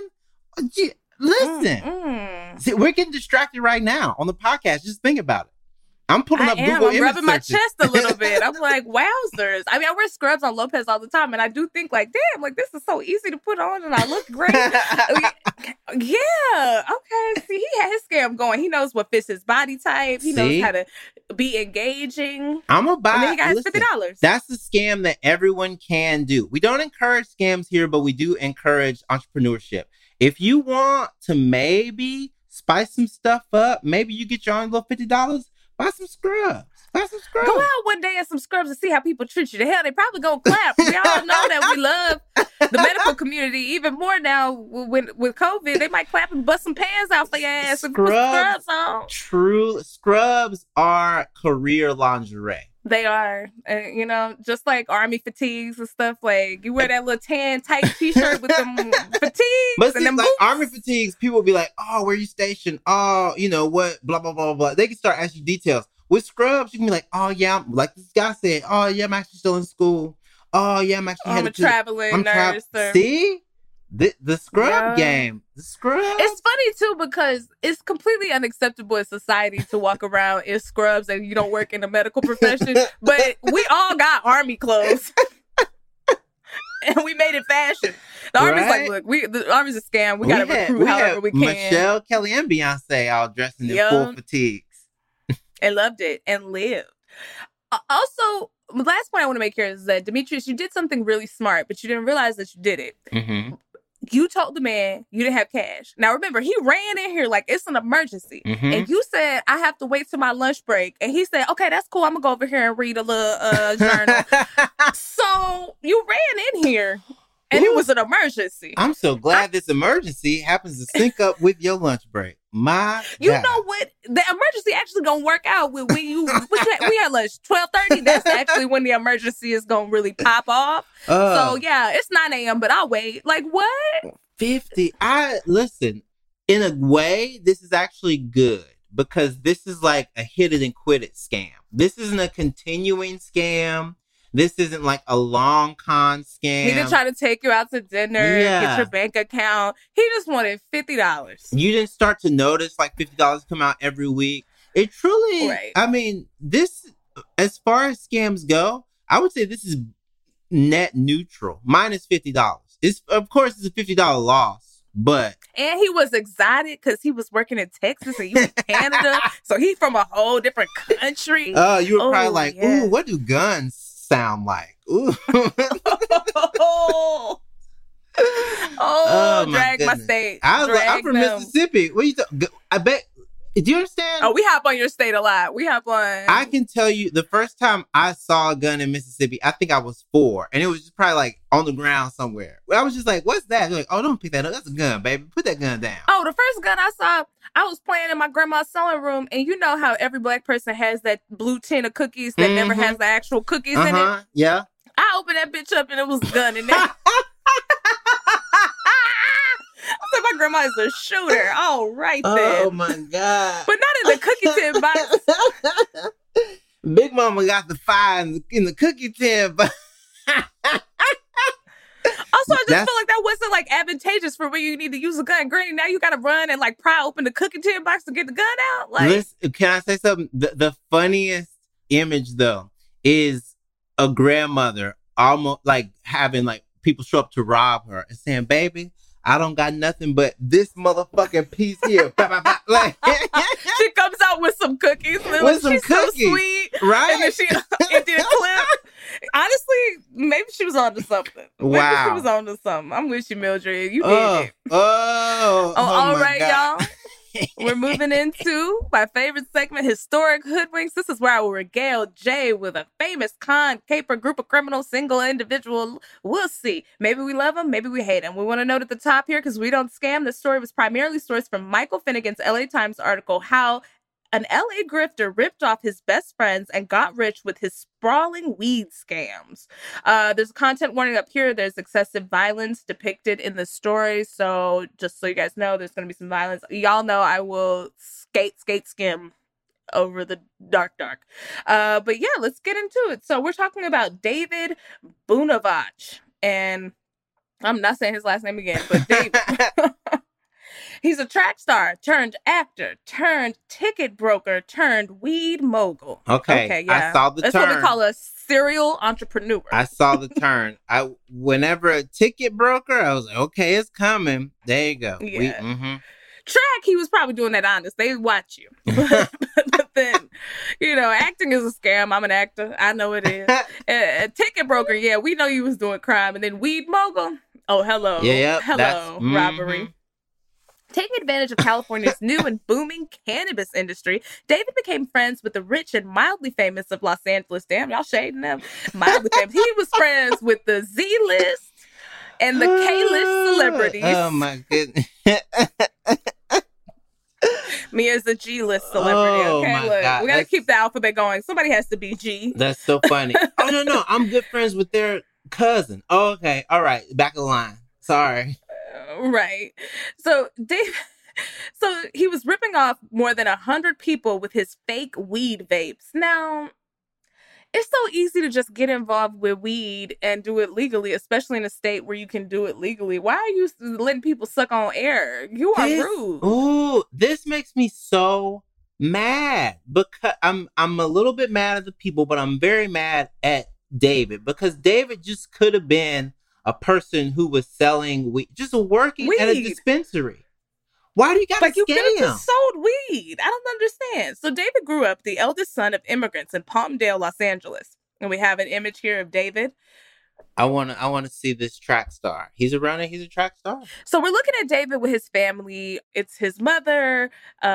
listen. See, we're getting distracted right now on the podcast. Just think about it. I'm pulling up Google image I'm rubbing my searches. chest a little bit. I'm like, wowzers. I mean, I wear scrubs on Lopez all the time, and I do think like, damn, like this is so easy to put on, and I look great. Yeah. Okay. See, he had his scam going. He knows what fits his body type. He knows how to be engaging. I'm gonna buy. And then he got his $50. That's the scam that everyone can do. We don't encourage scams here, but we do encourage entrepreneurship. If you want to maybe spice some stuff up, maybe you get your own little $50. Buy some scrubs. Go out one day in some scrubs and see how people treat you. The hell, they probably gonna clap. We all know that we love the medical community even more now. With COVID, they might clap and bust some pants out for your ass and put scrubs on. True, scrubs are career lingerie. They are, you know, just like army fatigues and stuff. Like you wear that little tan tight t-shirt with them fatigues, but and them like boots. Army fatigues, people will be like, "Oh, where you stationed? Oh, you know what? Blah blah blah blah." They can start asking you details. With scrubs, you can be like, "Oh yeah, like this guy said. Oh yeah, I'm actually still in school. Oh yeah, I'm actually. I'm a traveling nurse." See, the scrub game. The scrub. It's funny too because it's completely unacceptable in society to walk around in scrubs and you don't work in the medical profession. But we all got army clothes, and we made it fashion. The army's like, look, the army's a scam. We gotta recruit however we can. Michelle, Kelly, and Beyonce all dressed in their full fatigues. And loved it and lived. Also, the last point I want to make here is that, Demetrius, you did something really smart, but you didn't realize that you did it. Mm-hmm. You told the man you didn't have cash. Now, remember, he ran in here like it's an emergency. Mm-hmm. And you said, I have to wait till my lunch break. And he said, okay, that's cool. I'm going to go over here and read a little journal. So you ran in here. And it was an emergency. I'm so glad this emergency happens to sync up with your lunch break. You know what? The emergency actually gonna work out when we had lunch 12:30. That's actually when the emergency is gonna really pop off. So yeah, it's 9 a.m. But I'll wait. Like what? 50. Listen. In a way, this is actually good because this is like a hit it and quit it scam. This isn't a continuing scam. This isn't like a long con scam. He didn't try to take you out to dinner, get your bank account. He just wanted $50. You didn't start to notice like $50 come out every week. It truly, I mean, this, as far as scams go, I would say this is net neutral, minus $50. Of course, it's a $50 loss, but. And he was excited because he was working in Texas and you in Canada. So he's from a whole different country. You were probably like, ooh, what do guns sound like? Ooh. Drag my state. I'm from Mississippi. What you I bet. Do you understand? Oh, we hop on your state a lot. We hop on. I can tell you the first time I saw a gun in Mississippi, I think I was 4. And it was just probably like on the ground somewhere. I was just like, what's that? They're like, oh, don't pick that up. That's a gun, baby. Put that gun down. Oh, the first gun I saw, I was playing in my grandma's sewing room. And you know how every black person has that blue tin of cookies that never has the actual cookies in it? Yeah. I opened that bitch up and it was a gun in there. I said, my grandma is a shooter. All right, then. Oh, my God. But not in the cookie tin box. Big Mama got the fire in the cookie tin box. Also, I just feel like that wasn't like advantageous for when you need to use a gun. Granny, now you got to run and like pry open the cookie tin box to get the gun out. Like, listen, can I say something? The funniest image, though, is a grandmother almost like having like people show up to rob her and saying, baby, I don't got nothing but this motherfucking piece here. Like, she comes out with some cookies. With some she's cookies. So sweet. Right. And then she emptied a clip. Honestly, maybe she was on to something. Wow. Maybe she was on to something. I'm with you, Mildred. You did it. Oh, all right, God. y'all. We're moving into my favorite segment, Historic Hoodwinks. This is where I will regale Jay with a famous con, caper, group of criminals, single individual. We'll see. Maybe we love him, maybe we hate him. We want to note at the top here, because we don't scam. This story was primarily sourced from Michael Finnegan's LA Times article, How an LA grifter ripped off his best friends and got rich with his sprawling weed scams. There's a content warning up here. There's excessive violence depicted in the story. So just so you guys know, there's going to be some violence. Y'all know I will skim over the dark. But yeah, let's get into it. So we're talking about David Bunavach. And I'm not saying his last name again, but David. He's a track star turned actor, turned ticket broker, turned weed mogul. Okay, yeah. I saw the That's turn. What we call a serial entrepreneur. I saw the turn. Whenever a ticket broker, I was like, okay, it's coming. There you go. Yeah. Track, he was probably doing that honest. They watch you. But then, acting is a scam. I'm an actor. I know it is. Ticket broker, yeah, we know you was doing crime. And then weed mogul. Oh, hello. Yeah, hello, robbery. Taking advantage of California's new and booming cannabis industry, David became friends with the rich and mildly famous of Los Angeles. Damn, y'all shading them. Mildly famous. He was friends with the Z-list and the K-list celebrities. Oh, my goodness. Me as a G-list celebrity. Okay, look, God. We got to keep the alphabet going. Somebody has to be G. That's so funny. Oh, no. I'm good friends with their cousin. Oh, okay. All right. Back of the line. Sorry. Right. So he was ripping off more than 100 people with his fake weed vapes. Now, it's so easy to just get involved with weed and do it legally, especially in a state where you can do it legally. Why are you letting people suck on air? You are rude. Ooh, this makes me so mad because I'm a little bit mad at the people, but I'm very mad at David because David just could have been a person who was selling weed, just working at a dispensary. Why do you got to scam? You could have just sold weed. I don't understand. So David grew up the eldest son of immigrants in Palmdale, Los Angeles. And we have an image here of David. I want to see this track star. He's a runner. He's a track star. So we're looking at David with his family. It's his mother,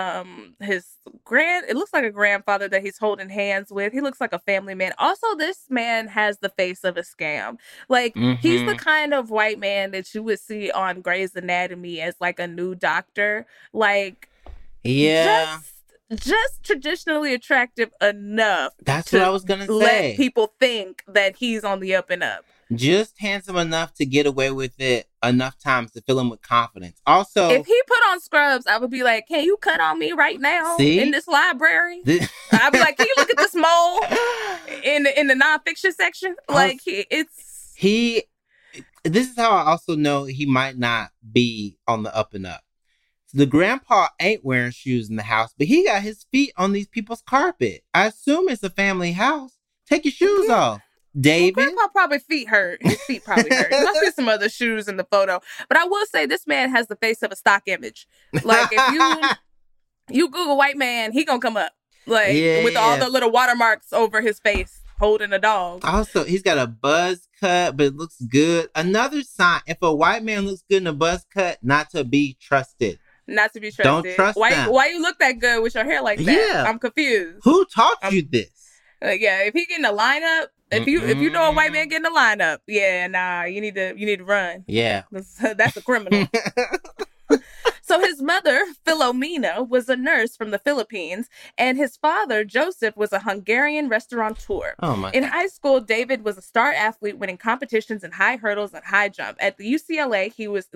it looks like a grandfather that he's holding hands with. He looks like a family man. Also, this man has the face of a scam. Like, he's the kind of white man that you would see on Grey's Anatomy as like a new doctor. Like, yeah. Just traditionally attractive enough. That's what I was going to say. Let people think that he's on the up and up. Just handsome enough to get away with it enough times to fill him with confidence. Also, if he put on scrubs, I would be like, can you cut on me right now in this library? I'd be like, can you look at this mole in the nonfiction section? Like, this is how I also know he might not be on the up and up. The grandpa ain't wearing shoes in the house, but he got his feet on these people's carpet. I assume it's a family house. Take your shoes off. David? Well, Grandpa probably feet hurt. His feet probably hurt. I see some other shoes in the photo. But I will say this man has the face of a stock image. Like, if you Google white man, he gonna come up. Like, with all the little watermarks over his face, holding a dog. Also, he's got a buzz cut, but it looks good. Another sign, if a white man looks good in a buzz cut, not to be trusted. Not to be trusted. Don't trust them. Why you look that good with your hair like that? Yeah. I'm confused. Who taught you this? If he get in a lineup, if you know a white man getting a lineup, you need to run. Yeah. That's a criminal. So his mother, Philomena, was a nurse from the Philippines, and his father, Joseph, was a Hungarian restaurateur. Oh my! In high school, David was a star athlete, winning competitions in high hurdles and high jump. At UCLA, he was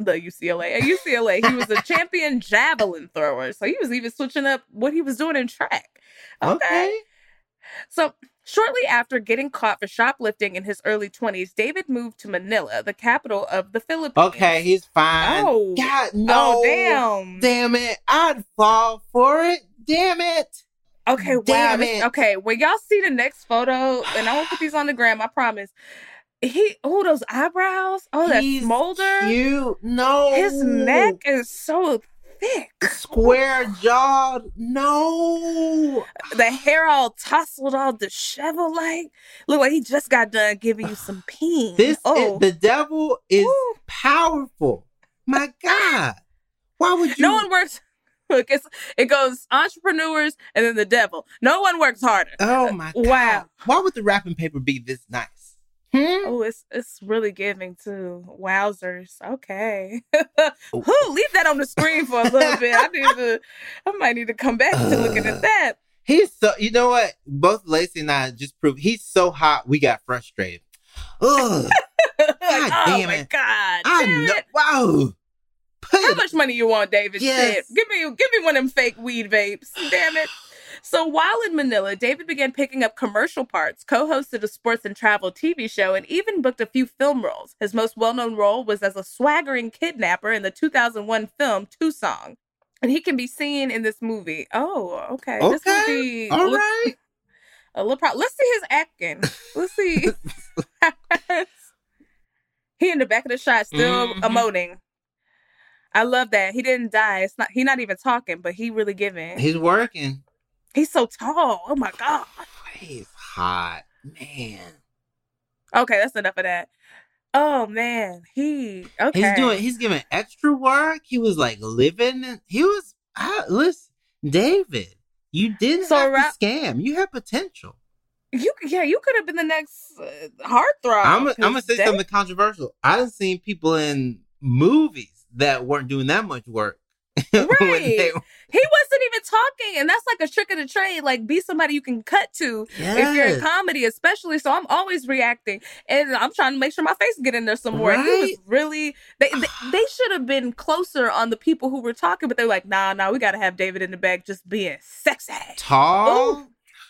a champion javelin thrower. So he was even switching up what he was doing in track. Okay. So shortly after getting caught for shoplifting in his early 20s, David moved to Manila, the capital of the Philippines. Okay, he's fine. Oh, God, no. Oh, damn. Damn it. I'd fall for it. Damn it. Okay, Damn wow. it. Okay, when y'all see the next photo, and I won't put these on the gram, I promise. Those eyebrows. Oh, that smolder. Cute. No. His neck is so thick. Square jawed. No. The hair all tousled, all disheveled, look like he just got done giving you some peen. The devil is powerful. My God. Why would you? No one works. Look, it goes entrepreneurs and then the devil. No one works harder. Oh my God. Wow. Why would the wrapping paper be this nice? Oh, it's really giving too. Wowzers. Okay. Leave that on the screen for a little bit. I might need to come back to looking at that. He's so, you know what? Both Lacey and I just proved he's so hot. We got frustrated. Ugh. God damn it. My God. I know. Wow. How much money you want, David? Yes. Shit. Give me one of them fake weed vapes. Damn it. So while in Manila, David began picking up commercial parts, co-hosted a sports and travel TV show, and even booked a few film roles. His most well-known role was as a swaggering kidnapper in the 2001 film Tucson. And he can be seen in this movie. Oh, okay. This movie, all right. A little let's see his acting. Let's see. He in the back of the shot still emoting. I love that. He didn't die. He's not even talking, but he really giving. He's working. He's so tall. Oh my God. He's hot. Man. Okay, that's enough of that. Oh man. He's giving extra work. He was like living. Listen, David, you didn't have to scam. You have potential. You could have been the next heartthrob. I'm gonna say something controversial. I done seen people in movies that weren't doing that much work. Right. He wasn't even talking, and that's like a trick of the trade. Like, be somebody you can cut to if you're in comedy, especially. So I'm always reacting, and I'm trying to make sure my face get in there some more. Right? And he was really. They should have been closer on the people who were talking, but they're like, nah, we got to have David in the back just being sexy, tall.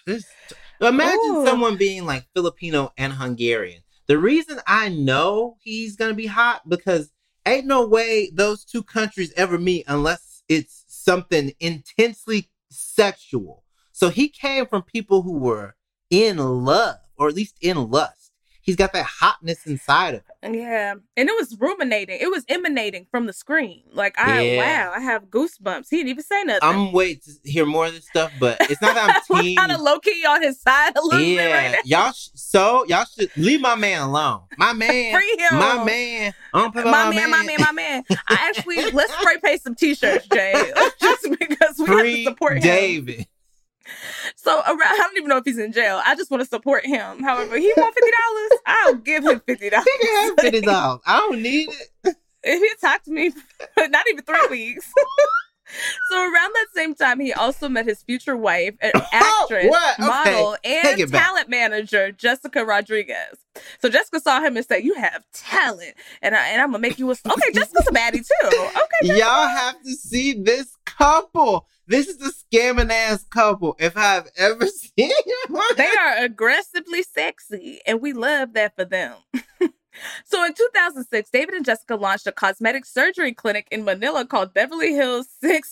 Imagine someone being like Filipino and Hungarian. The reason I know he's gonna be hot because ain't no way those two countries ever meet unless it's something intensely sexual. So he came from people who were in love, or at least in lust. He's got that hotness inside of him. Yeah. And it was ruminating. It was emanating from the screen. Like, wow, I have goosebumps. He didn't even say nothing. I'm waiting to hear more of this stuff, but it's not that I'm team. We're kind of low-key on his side a little bit right now. Y'all should leave my man alone. My man. Free him. My man. My man. Let's spray paint some t-shirts, Jay. Just because we have to support him. David. So I don't even know if he's in jail. I just want to support him. However, he want $50. I'll give him $50. He can have $50. I don't need it. If he talked to me, not even 3 weeks. So around that same time, he also met his future wife, an actress, model, and talent manager, Jessica Rodriguez. So Jessica saw him and said, "You have talent, and I'm gonna make you a." Okay, Jessica's a baddie too. Okay, Jessica. Y'all have to see this couple. This is the scamming ass couple if I've ever seen one. They are aggressively sexy, and we love that for them. So in 2006, David and Jessica launched a cosmetic surgery clinic in Manila called Beverly Hills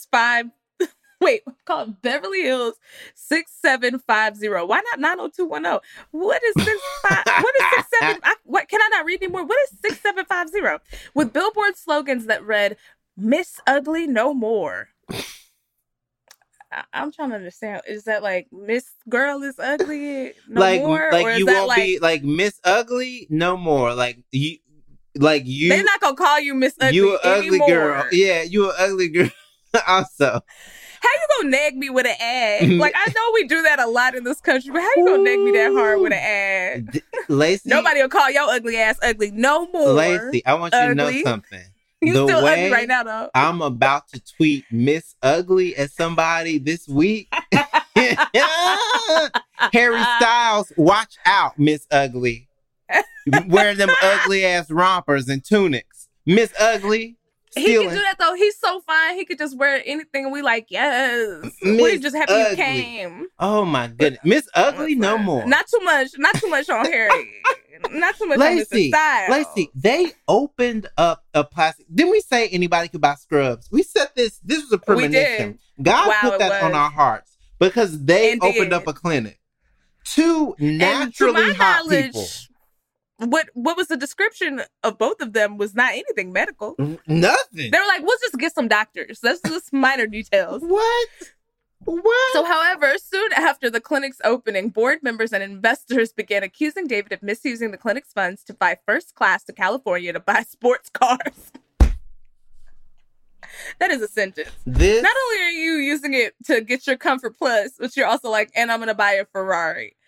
6750. Why not 90210? What is 67? What can I not read anymore? What is 6750? With billboard slogans that read "Miss Ugly No More." I'm trying to understand. Is that like Miss Girl is Ugly no more? Like or you won't be like Miss Ugly no more. Like you. They're not gonna call you Miss Ugly. You an ugly anymore. girl. Yeah, you an ugly girl. Also, how you gonna nag me with an ad? Like, I know we do that a lot in this country, but how you gonna nag me that hard with an ad? Lacey, nobody will call your ugly ass ugly no more. Lacey, I want you to know something. You still ugly right now, though. I'm about to tweet Miss Ugly at somebody this week. Harry Styles, watch out, Miss Ugly. Wearing them ugly ass rompers and tunics. Miss Ugly. He can do that though. He's so fine. He could just wear anything and we like, yes. We're just happy you came. Oh my goodness. Miss Ugly no more. Not too much on Harry. Not too much Lacey, on Mr. Styles. Lacey, they opened up a plastic. Didn't we say anybody could buy scrubs? We said this was a premonition. God put that on our hearts because they opened up a clinic. Two naturally hot people. What was the description of both of them was not anything medical. Nothing. They were like, we'll just get some doctors. That's just minor details. What? So, however, soon after the clinic's opening, board members and investors began accusing David of misusing the clinic's funds to fly first class to California to buy sports cars. That is a sentence. Not only are you using it to get your Comfort Plus, but you're also like, and I'm going to buy a Ferrari.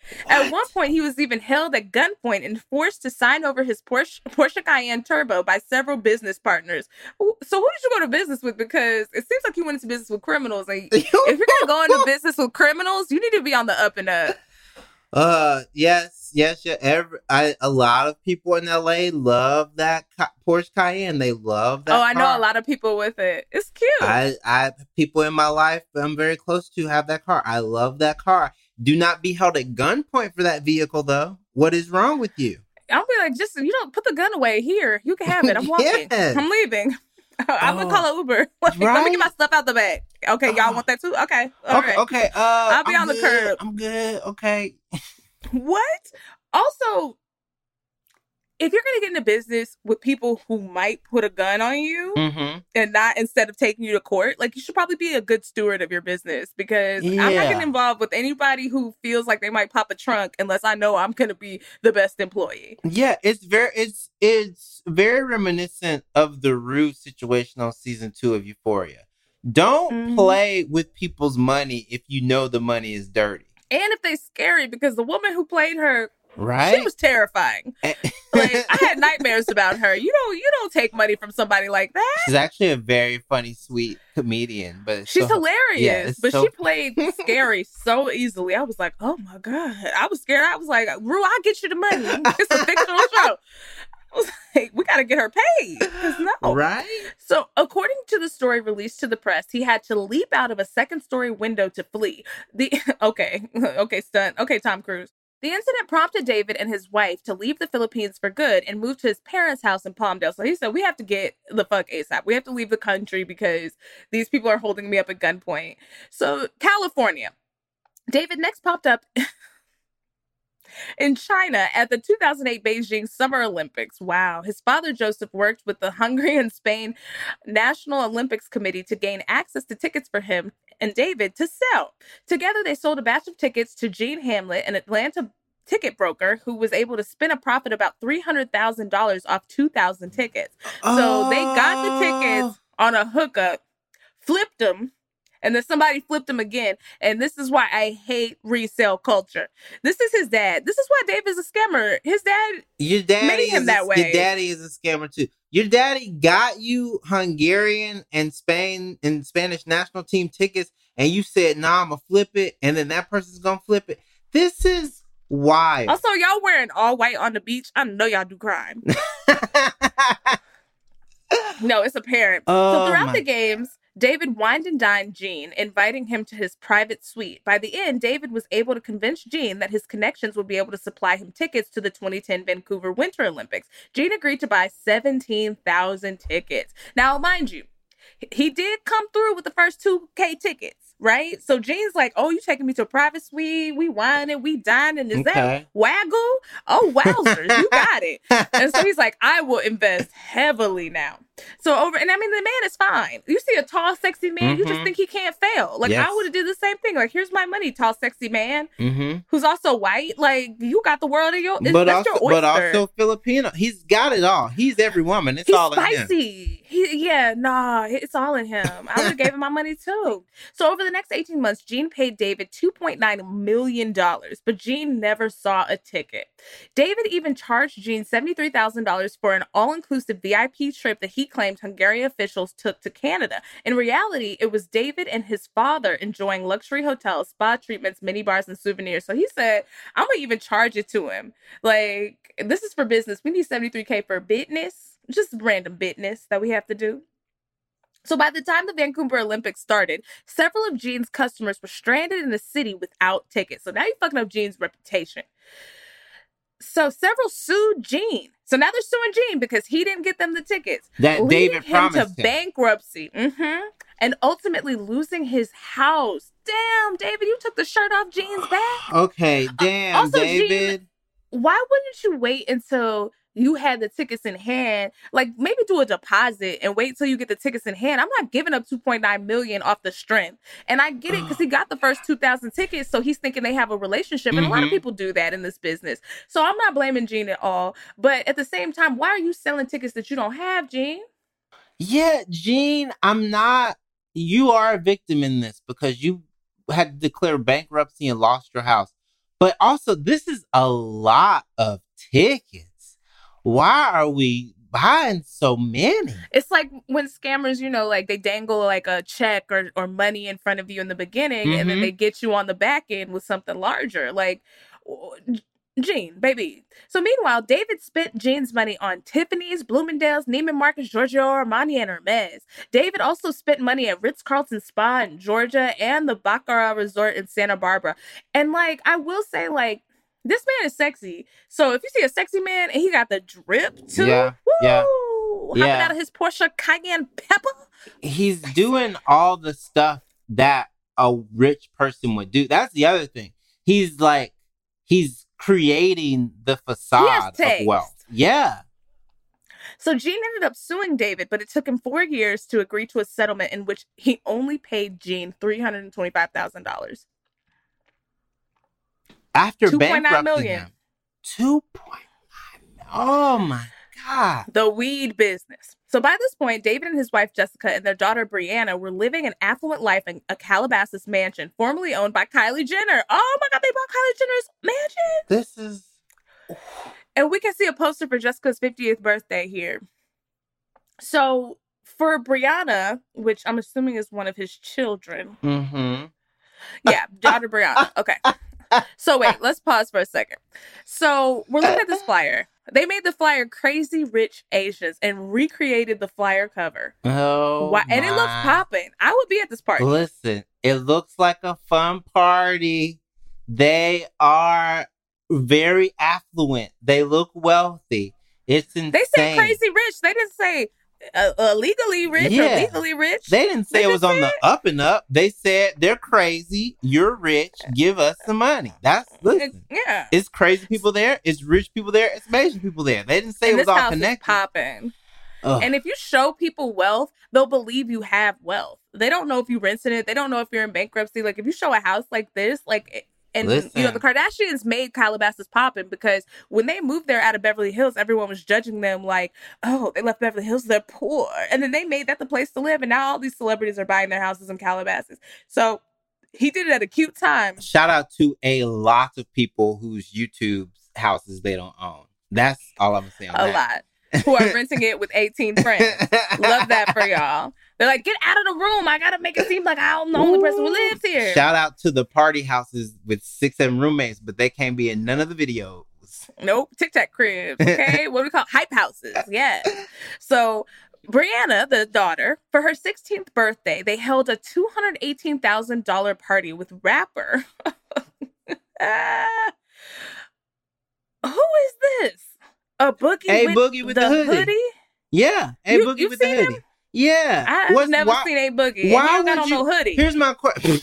At one point, he was even held at gunpoint and forced to sign over his Porsche Cayenne Turbo by several business partners. So who did you go to business with? Because it seems like you went into business with criminals. And if you're going to go into business with criminals, you need to be on the up and up. Yes. A lot of people in LA love that Porsche Cayenne. They love that. Oh, I know a lot of people with it. It's cute. I people in my life I'm very close to have that car. I love that car. Do not be held at gunpoint for that vehicle, though. What is wrong with you? I'll be like, just, you don't put the gun away. Here, you can have it. I'm walking. Yes. I'm leaving. I'm gonna call an Uber. Let me get my stuff out the bag. Okay, y'all want that too? Okay. All right. Okay. I'll be on the curb. I'm good. Okay. What? Also, if you're going to get into business with people who might put a gun on you and not, instead of taking you to court, like, you should probably be a good steward of your business, because I'm not getting involved with anybody who feels like they might pop a trunk unless I know I'm going to be the best employee. Yeah, it's very reminiscent of the Rue situation on season 2 of Euphoria. Don't play with people's money if you know the money is dirty. And if they scary, because the woman who played her, right, she was terrifying. Like, I had nightmares about her. You don't take money from somebody like that. She's actually a very funny, sweet comedian, but she's hilarious. But she played scary so easily. I was like, oh my God. I was scared. I was like, Rue, I'll get you the money. It's a fictional show. I was like, we got to get her paid. No. Right? So, according to the story released to the press, he had to leap out of a second-story window to flee. Okay, stunt. Okay, Tom Cruise. The incident prompted David and his wife to leave the Philippines for good and move to his parents' house in Palmdale. So he said, we have to get the fuck ASAP. We have to leave the country because these people are holding me up at gunpoint. So, California. David next popped up in China at the 2008 Beijing Summer Olympics. Wow. His father, Joseph, worked with the Hungary and Spain National Olympics Committee to gain access to tickets for him and David to sell. Together, they sold a batch of tickets to Gene Hamlet, an Atlanta ticket broker who was able to spin a profit about $300,000 off 2,000 tickets. So they got the tickets on a hookup, flipped them, and then somebody flipped him again. And this is why I hate resale culture. This is his dad. This is why Dave is a scammer. His dad made him that way. Your daddy is a scammer too. Your daddy got you Hungarian and Spanish national team tickets, and you said, nah, I'm going to flip it. And then that person's going to flip it. This is wild. Also, y'all wearing all white on the beach. I know y'all do crime. No, it's apparent. So throughout the games, David wined and dined Gene, inviting him to his private suite. By the end, David was able to convince Gene that his connections would be able to supply him tickets to the 2010 Vancouver Winter Olympics. Gene agreed to buy 17,000 tickets. Now, mind you, he did come through with the first 2K tickets, right? So Gene's like, oh, you taking me to a private suite? We whining, we dining. Is that waggle? Oh, wowzers, you got it. And so he's like, I will invest heavily now. So and I mean, the man is fine. You see a tall, sexy man, you just think he can't fail. Like, I would have did the same thing. Like, here's my money, tall, sexy man, who's also white. Like, you got the world in your, but also Filipino. He's got it all. He's every woman. He's all spicy. In him. It's all in him. I would have gave him my money too. So over the next 18 months, Gene paid David $2.9 million, but Gene never saw a ticket. David even charged Gene $73,000 for an all-inclusive VIP trip that he claimed Hungarian officials took to Canada. In reality, it was David and his father enjoying luxury hotels, spa treatments, mini bars, and souvenirs. So he said, I'm going to even charge it to him. Like, this is for business. We need $73K for business. Just random business that we have to do. So by the time the Vancouver Olympics started, several of Gene's customers were stranded in the city without tickets. So now you're fucking up Gene's reputation. So several sued Gene. So now they're suing Gene because he didn't get them the tickets. That David promised him to bankruptcy. And ultimately losing his house. Damn, David, you took the shirt off Gene's back. Okay, damn, also, David. Gene, why wouldn't you wait until you had the tickets in hand? Like, maybe do a deposit and wait till you get the tickets in hand. I'm not giving up $2.9 million off the strength. And I get it because he got the first 2,000 tickets, so he's thinking they have a relationship. And a lot of people do that in this business. So I'm not blaming Gene at all. But at the same time, why are you selling tickets that you don't have, Gene? Yeah, Gene, I'm not. You are a victim in this because you had to declare bankruptcy and lost your house. But also, this is a lot of tickets. Why are we buying so many? It's like when scammers, like they dangle like a check or money in front of you in the beginning, and then they get you on the back end with something larger. Like, Jean, baby. So meanwhile, David spent Jean's money on Tiffany's, Bloomingdale's, Neiman Marcus, Giorgio Armani, and Hermes. David also spent money at Ritz-Carlton Spa in Georgia and the Baccarat Resort in Santa Barbara. And I will say, this man is sexy. So if you see a sexy man and he got the drip too, hopping out of his Porsche Cayenne Pepper. He's doing all the stuff that a rich person would do. That's the other thing. He's creating the facade of wealth. Yeah. So Jean ended up suing David, but it took him 4 years to agree to a settlement in which he only paid Jean $325,000. After bankrupting him. $2.9 million. Oh my God. The weed business. So by this point, David and his wife Jessica and their daughter Brianna were living an affluent life in a Calabasas mansion formerly owned by Kylie Jenner. Oh my God, they bought Kylie Jenner's mansion. This is... And we can see a poster for Jessica's 50th birthday here. So for Brianna, which I'm assuming is one of his children. Mm-hmm. Yeah, daughter Brianna. Okay. So wait, let's pause for a second. So we're looking at this flyer. They made the flyer Crazy Rich Asians and recreated the flyer cover. Oh, and it looks popping. I would be at this party. Listen, it looks like a fun party. They are very affluent. They look wealthy. It's insane. They said crazy rich. They didn't say illegally rich or legally rich. They didn't say it was on the up and up. They said they're crazy. You're rich. Give us some money. Listen. Yeah. It's crazy people there. It's rich people there. It's Asian people there. They didn't say it was all connected. Popping. And if you show people wealth, they'll believe you have wealth. They don't know if you rented it. They don't know if you're in bankruptcy. Like if you show a house like this, and the Kardashians made Calabasas popping because when they moved there out of Beverly Hills, everyone was judging them like, oh, they left Beverly Hills, they're poor. And then they made that the place to live. And now all these celebrities are buying their houses in Calabasas. So he did it at a cute time. Shout out to a lot of people whose YouTube houses they don't own. That's all I'm saying. A lot. Who are renting it with 18 friends. Love that for y'all. They're like, get out of the room. I got to make it seem like I'm the only person who lives here. Shout out to the party houses with 6, 7 roommates, but they can't be in none of the videos. Nope. Tic Tac cribs. Okay. What do we call hype houses? Yeah. So Brianna, the daughter, for her 16th birthday, they held a $218,000 party with rapper. Who is this? A Boogie with the hoodie? Yeah. Boogie with the hoodie. Him? Yeah. I've never seen A Boogie. Why would got on no hoodie? Here's my question.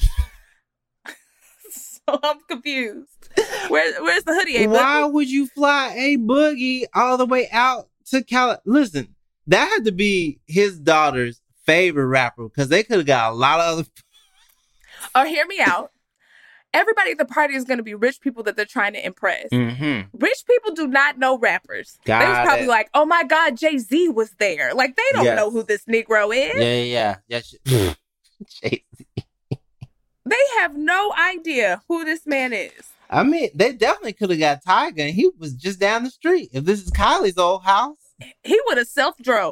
So I'm confused. Where's the hoodie, A Boogie? Why would you fly A Boogie all the way out to Cali? Listen, that had to be his daughter's favorite rapper because they could have got a lot of other... Oh, hear me out. Everybody at the party is going to be rich people that they're trying to impress. Mm-hmm. Rich people do not know rappers. They was probably like, oh my God, Jay-Z was there. Like, they don't know who this Negro is. Yeah. Jay-Z. They have no idea who this man is. I mean, they definitely could have got Tyga and he was just down the street. If this is Kylie's old house. He would have self-drove.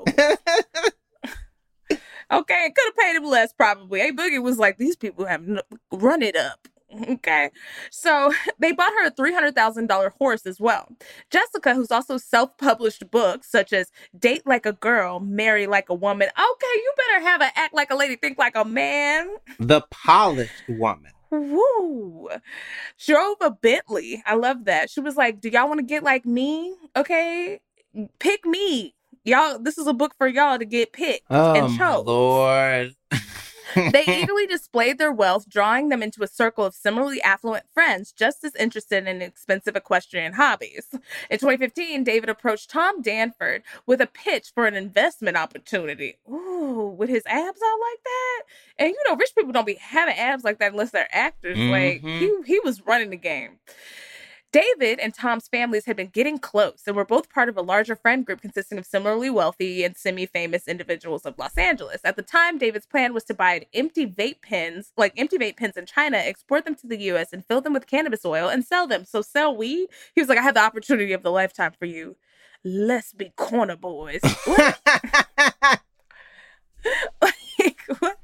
Okay, could have paid him less probably. A Boogie was like, these people have run it up. Okay, so they bought her a $300,000 horse as well. Jessica, who's also self-published books such as Date Like a Girl, Marry Like a Woman. Okay, you better have an act like a lady, think like a man. The Polished Woman. Woo. She drove a Bentley. I love that. She was like, do y'all want to get like me? Okay, pick me. Y'all, this is a book for y'all to get picked and chose. Lord. They eagerly displayed their wealth, drawing them into a circle of similarly affluent friends just as interested in expensive equestrian hobbies. In 2015, David approached Tom Danford with a pitch for an investment opportunity. Ooh, with his abs out like that? And rich people don't be having abs like that unless they're actors. Mm-hmm. Like, he was running the game. David and Tom's families had been getting close and were both part of a larger friend group consisting of similarly wealthy and semi-famous individuals of Los Angeles. At the time, David's plan was to buy empty vape pens in China, export them to the U.S., and fill them with cannabis oil and sell them. So sell weed? He was like, I have the opportunity of the lifetime for you. Let's be corner boys. What? Like, what?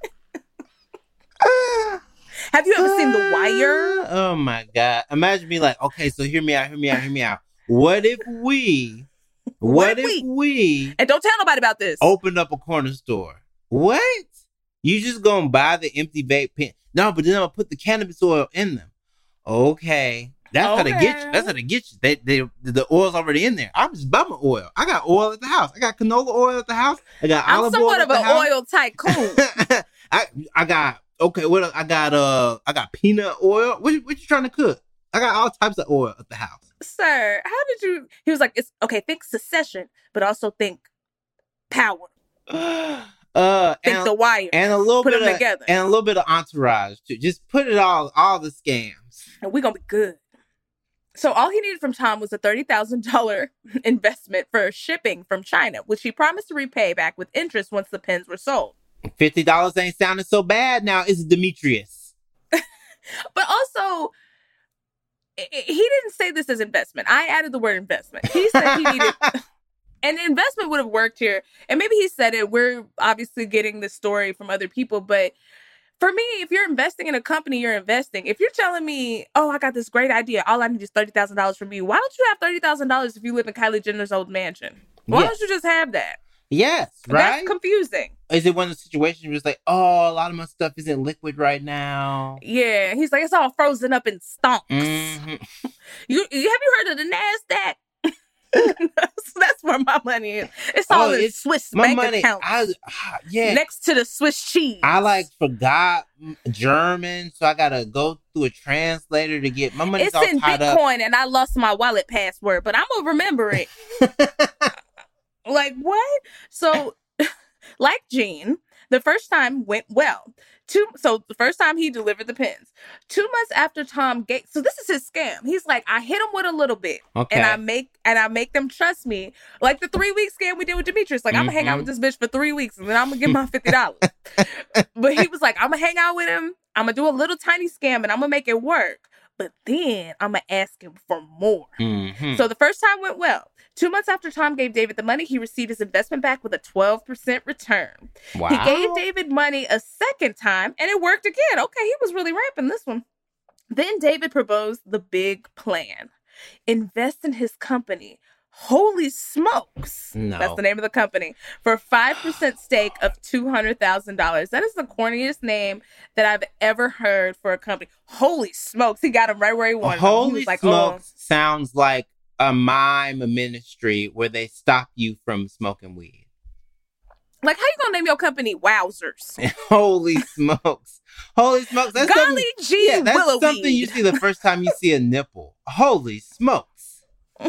Have you ever seen The Wire? Oh my God. Imagine me like, okay, so hear me out. What if we, and don't tell nobody about this, opened up a corner store? What? You just gonna buy the empty vape pen? No, but then I'm gonna put the cannabis oil in them. Okay. That's how they get you. The oil's already in there. I'm just buying oil. I got oil at the house. I got canola oil at the house. I got olive oil at the house. I'm somewhat of an oil tycoon. I got I got peanut oil. What you trying to cook? I got all types of oil at the house. Sir, how did you? He was like, it's okay. Think secession, but also think power. Think The Wire, and a little put bit them together, and a little bit of Entourage too. Just put it all the scams, and we're gonna be good. So all he needed from Tom was a $30,000 investment for shipping from China, which he promised to repay back with interest once the pens were sold. $50 ain't sounding so bad now, is it, Demetrius? But also, he didn't say this as investment. I added the word investment. He said he needed... And investment would have worked here. And maybe he said it. We're obviously getting this story from other people. But for me, if you're investing in a company, you're investing. If you're telling me, oh, I got this great idea, all I need is $30,000 from you. Why don't you have $30,000 if you live in Kylie Jenner's old mansion? Why don't you just have that? Yes, right? That's confusing. Is it one of the situations where it's like, oh, a lot of my stuff isn't liquid right now? Yeah. He's like, it's all frozen up in stonks. Mm-hmm. Have you heard of the NASDAQ? That's where my money is. It's all in Swiss bank accounts. Next to the Swiss cheese. I forgot German, so I gotta go through a translator to get my money. It's in Bitcoin, and I lost my wallet password, but I'm gonna remember it. Like what? So, like Gene, the first time went well. So the first time he delivered the pens. 2 months after Tom gave, so this is his scam. He's like, I hit him with a little bit, and I make them trust me. Like the 3-week scam we did with Demetrius. Like I'm gonna hang out with this bitch for 3 weeks, and then I'm gonna give him my $50. But he was like, I'm gonna hang out with him. I'm gonna do a little tiny scam, and I'm gonna make it work. But then I'm gonna ask him for more. Mm-hmm. So the first time went well. 2 months after Tom gave David the money, he received his investment back with a 12% return. Wow. He gave David money a second time, and it worked again. Okay, he was really ramping this one. Then David proposed the big plan. Invest in his company, Holy Smokes. No. That's the name of the company. For a 5% stake of $200,000. That is the corniest name that I've ever heard for a company. Holy Smokes. He got him right where he wanted him. Holy Smokes sounds like a mime ministry where they stop you from smoking weed. Like, how you gonna name your company Wowzers? Holy Smokes. Holy Smokes. That's Golly gee, yeah, that's Willowweed. Something you see the first time you see a nipple. Holy Smokes.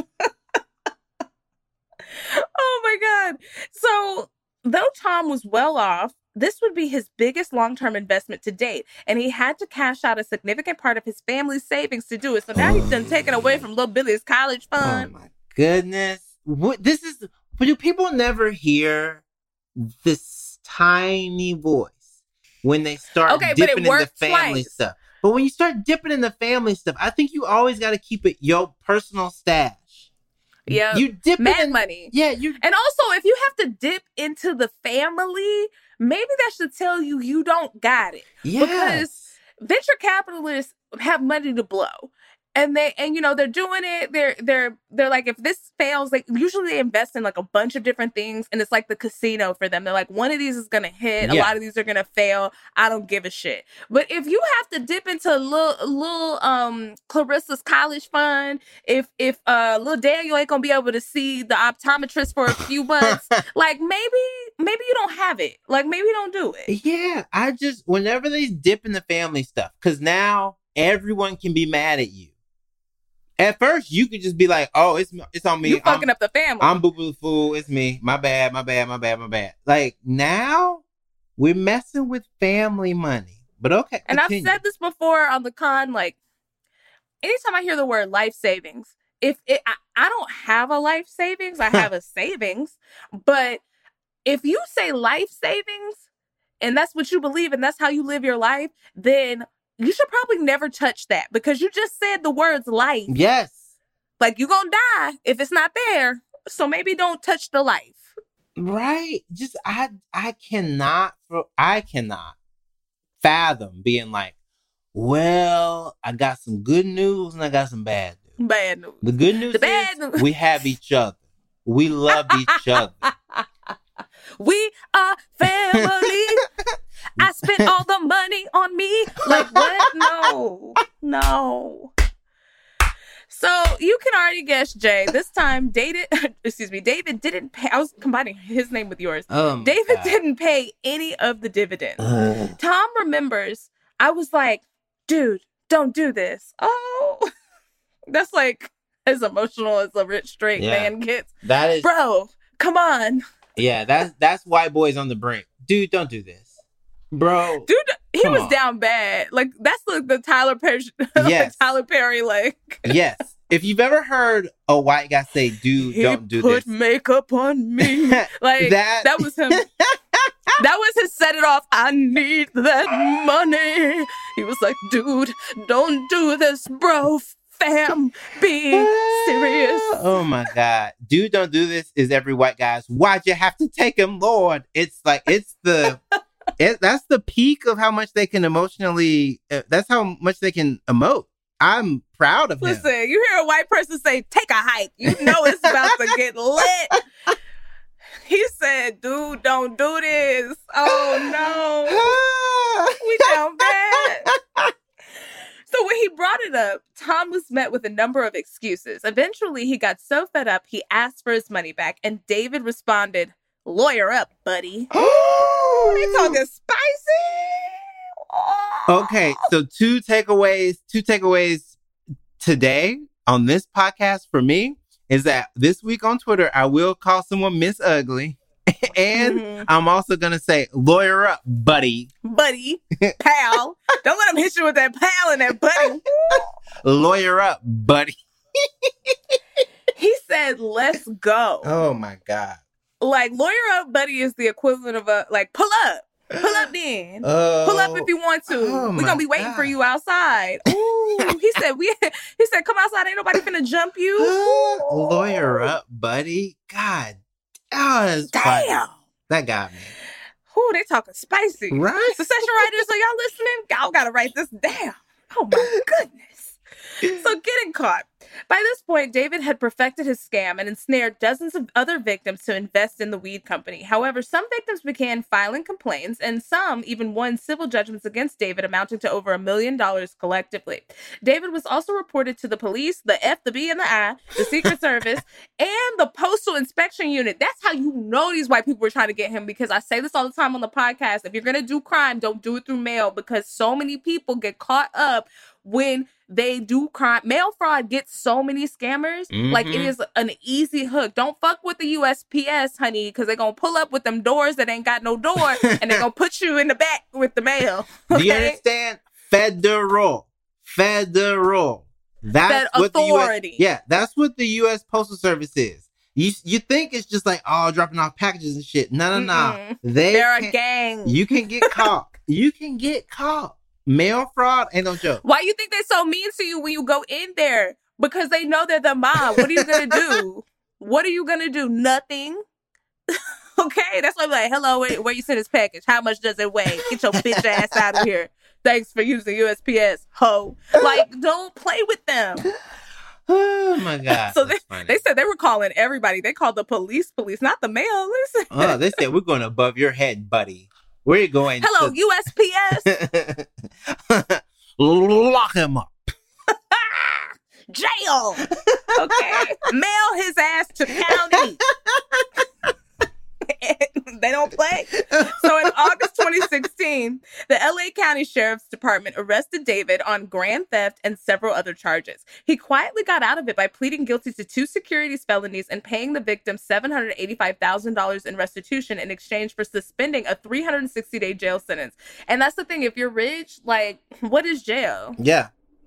Oh my God. So, though Tom was well off, this would be his biggest long-term investment to date, and he had to cash out a significant part of his family's savings to do it. So now he's done taken away from little Billy's college fund. Oh my goodness. Do people never hear this tiny voice when they start dipping in the family stuff? But when you start dipping in the family stuff, I think you always got to keep it your personal stash. Yeah, you dip mad money. Yeah, and also if you have to dip into the family, maybe that should tell you don't got it. Yeah, because venture capitalists have money to blow, and they're doing it. They're like, if this fails, like usually they invest in like a bunch of different things, and it's like the casino for them. They're like, one of these is gonna hit, a lot of these are gonna fail. I don't give a shit. But if you have to dip into little Clarissa's college fund, if little Daniel ain't gonna be able to see the optometrist for a few months, like maybe you don't have it. Like maybe don't do it. Yeah, whenever they dip in the family stuff, because now everyone can be mad at you. At first, you could just be like, "Oh, it's on me. You fucking up the family. I'm boo-boo the fool. It's me. My bad. Like now, we're messing with family money. But okay, and continue. I've said this before on the con. Like, anytime I hear the word life savings, I don't have a life savings, I have a savings. But if you say life savings and that's what you believe and that's how you live your life, then you should probably never touch that because you just said the words life. Yes. Like, you're going to die if it's not there. So maybe don't touch the life. Right. Just, I cannot fathom being like, well, I got some good news and I got some bad news. Bad news. The good news is we have each other. We love each other. We are family. I spent all the money on me. Like, what? No. So you can already guess, Jay. This time, David didn't pay. I was combining his name with yours. David didn't pay any of the dividends. Tom remembers. I was like, dude, don't do this. Oh, that's like as emotional as a rich straight man gets. That is, bro. Come on. Yeah, that's white boys on the brink. Dude, don't do this, bro. Dude, he was down bad. Like, that's the Tyler Perry. Yes. Tyler Perry, like. Yes. If you've ever heard a white guy say, "Dude, don't do this," put makeup on me. Like that was him. That was his set it off. I need that money. He was like, dude, don't do this, bro. Fam, be serious. Oh my God. Dude, don't do this is every white guy's, why'd you have to take him, Lord? It's like, that's the peak of how much they can emotionally, that's how much they can emote. I'm proud of him. Listen, you hear a white person say, take a hike. You know it's about to get lit. He said, dude, don't do this. Oh, no. We down bad. So when he brought it up, Tom was met with a number of excuses. Eventually, he got so fed up, he asked for his money back, and David responded, lawyer up, buddy. They talking spicy. Oh. Okay, so two takeaways today on this podcast for me is that this week on Twitter, I will call someone Miss Ugly. And I'm also going to say, lawyer up, buddy. Buddy. Pal. Don't let him hit you with that pal and that buddy. Lawyer up, buddy. He said, let's go. Oh, my God. Like, lawyer up, buddy is the equivalent of pull up. Pull up then. Pull up if you want to. We're going to be waiting for you outside. Ooh. He said, come outside. Ain't nobody finna jump you. Lawyer up, buddy. God. Oh, damn. Funny. That got me. Ooh, they talking spicy. Right? Succession writers, so y'all listening? Y'all got to write this down. Oh, my goodness. So getting caught. By this point, David had perfected his scam and ensnared dozens of other victims to invest in the weed company. However, some victims began filing complaints, and some even won civil judgments against David, amounting to over $1 million collectively. David was also reported to the police, the F, the B, and the I, the Secret Service, and the Postal Inspection Unit. That's how you know these white people were trying to get him, because I say this all the time on the podcast. If you're going to do crime, don't do it through mail, because so many people get caught up when they do crime. Mail fraud gets so many scammers. Like, it is an easy hook. Don't fuck with the USPS, honey, because they're going to pull up with them doors that ain't got no door, and they're going to put you in the back with the mail. Okay? Do you understand? Federal. That's what authority. That's what the U.S. Postal Service is. You think it's just like, dropping off packages and shit. No. They're a gang. You can get caught. Mail fraud ain't no joke. Why you think they're so mean to you when you go in there? Because they know they're the mob. What are you going to do? What are you going to do? Nothing. Okay? That's why I'm like, hello, where you send this package? How much does it weigh? Get your bitch ass out of here. Thanks for using USPS, ho. Like, don't play with them. Oh, my God. So they said they were calling everybody. They called the police, not the mail. Listen. They said, we're going above your head, buddy. We're going hello, USPS. Lock him up. Jail. Okay. Mail his ass to county. They don't play. So in August 2016, the LA County Sheriff's Department arrested David on grand theft and several other charges. He quietly got out of it by pleading guilty to 2 securities felonies and paying the victim $785,000 in restitution in exchange for suspending a 360-day jail sentence. And that's the thing. If you're rich, like, what is jail? Yeah.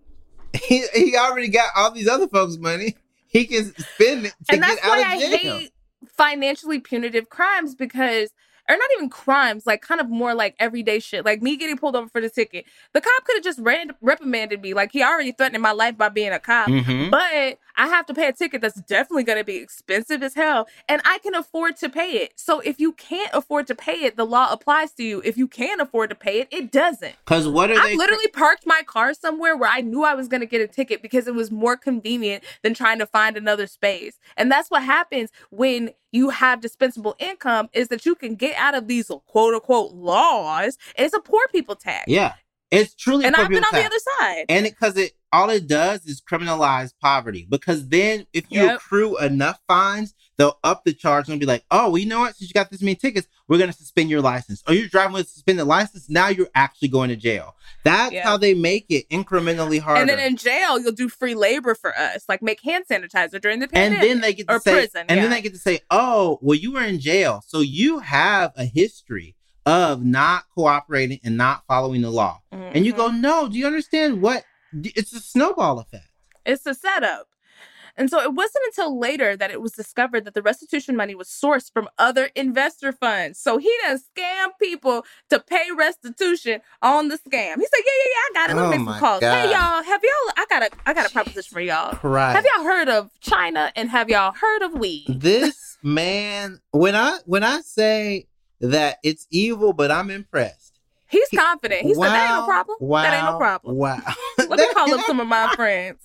He already got all these other folks' money. He can spend it to get out of jail. And that's why I hate financially punitive crimes because, or not even crimes, like kind of more like everyday shit. Like me getting pulled over for the ticket. The cop could have just reprimanded me. Like he already threatened my life by being a cop. Mm-hmm. But I have to pay a ticket that's definitely going to be expensive as hell. And I can afford to pay it. So if you can't afford to pay it, the law applies to you. If you can't afford to pay it, it doesn't. Because what are I literally parked my car somewhere where I knew I was going to get a ticket because it was more convenient than trying to find another space. And that's what happens when you have dispensable income, is that you can get out of these quote unquote laws. And it's a poor people tax. Yeah, it's truly and a poor I've been people on tax. the other side. And all it does is criminalize poverty, because then if you accrue enough fines, they'll up the charge and be like, oh, well, you know what? Since you got this many tickets, we're going to suspend your license. Or you're driving with a suspended license. Now you're actually going to jail. That's how they make it incrementally harder. And then in jail, you'll do free labor for us, like make hand sanitizer during the pandemic. And then they get to say, prison. And then they get to say, oh, well, you were in jail, so you have a history of not cooperating and not following the law. Mm-hmm. And you go, no, do you understand what? It's a snowball effect. It's a setup. And so it wasn't until later that it was discovered that the restitution money was sourced from other investor funds. So he done scammed people to pay restitution on the scam. He said, yeah, I got it. Let me make some calls. God. Hey, y'all, I got a proposition for y'all. Right. Have y'all heard of China and have y'all heard of weed? This man, when I say that it's evil, but I'm impressed. He's confident. He said, that ain't no problem. That ain't no problem. Wow. Let me call up some of my friends.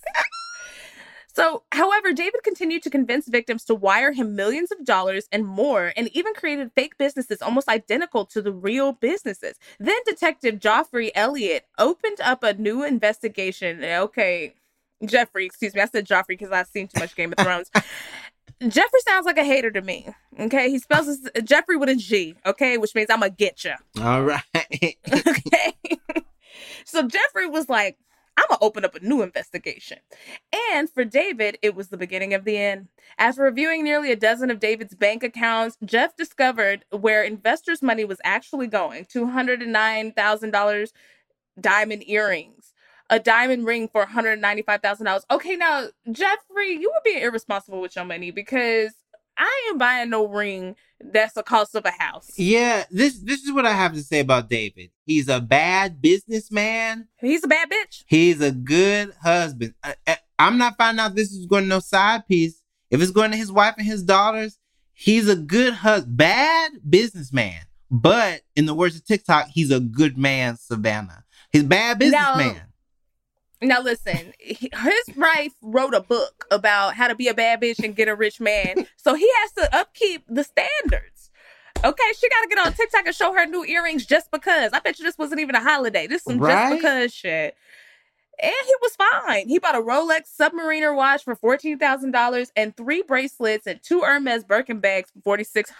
So, however, David continued to convince victims to wire him millions of dollars and more, and even created fake businesses almost identical to the real businesses. Then Detective Joffrey Elliott opened up a new investigation. Okay, Jeffrey, excuse me. I said Joffrey because I've seen too much Game of Thrones. Jeffrey sounds like a hater to me. Okay, he spells his Jeffrey with a G. Okay, which means I'm gonna get you. All right. Okay. So Jeffrey was like, I'm going to open up a new investigation. And for David, it was the beginning of the end. After reviewing nearly a dozen of David's bank accounts, Jeff discovered where investors' money was actually going. $209,000 diamond earrings, a diamond ring for $195,000. Okay, now, Jeffrey, you were being irresponsible with your money because I ain't buying no ring that's the cost of a house. Yeah, this is what I have to say about David. He's a bad businessman. He's a bad bitch. He's a good husband. I'm not finding out this is going to no side piece. If it's going to his wife and his daughters, he's a good husband. Bad businessman. But in the words of TikTok, he's a good man, Savannah. He's a bad businessman. Now listen, his wife wrote a book about how to be a bad bitch and get a rich man. So he has to upkeep the standards. Okay, she got to get on TikTok and show her new earrings just because. I bet you this wasn't even a holiday. This is some just because shit. And he was fine. He bought a Rolex Submariner watch for $14,000 and 3 bracelets and 2 Hermes Birkin bags for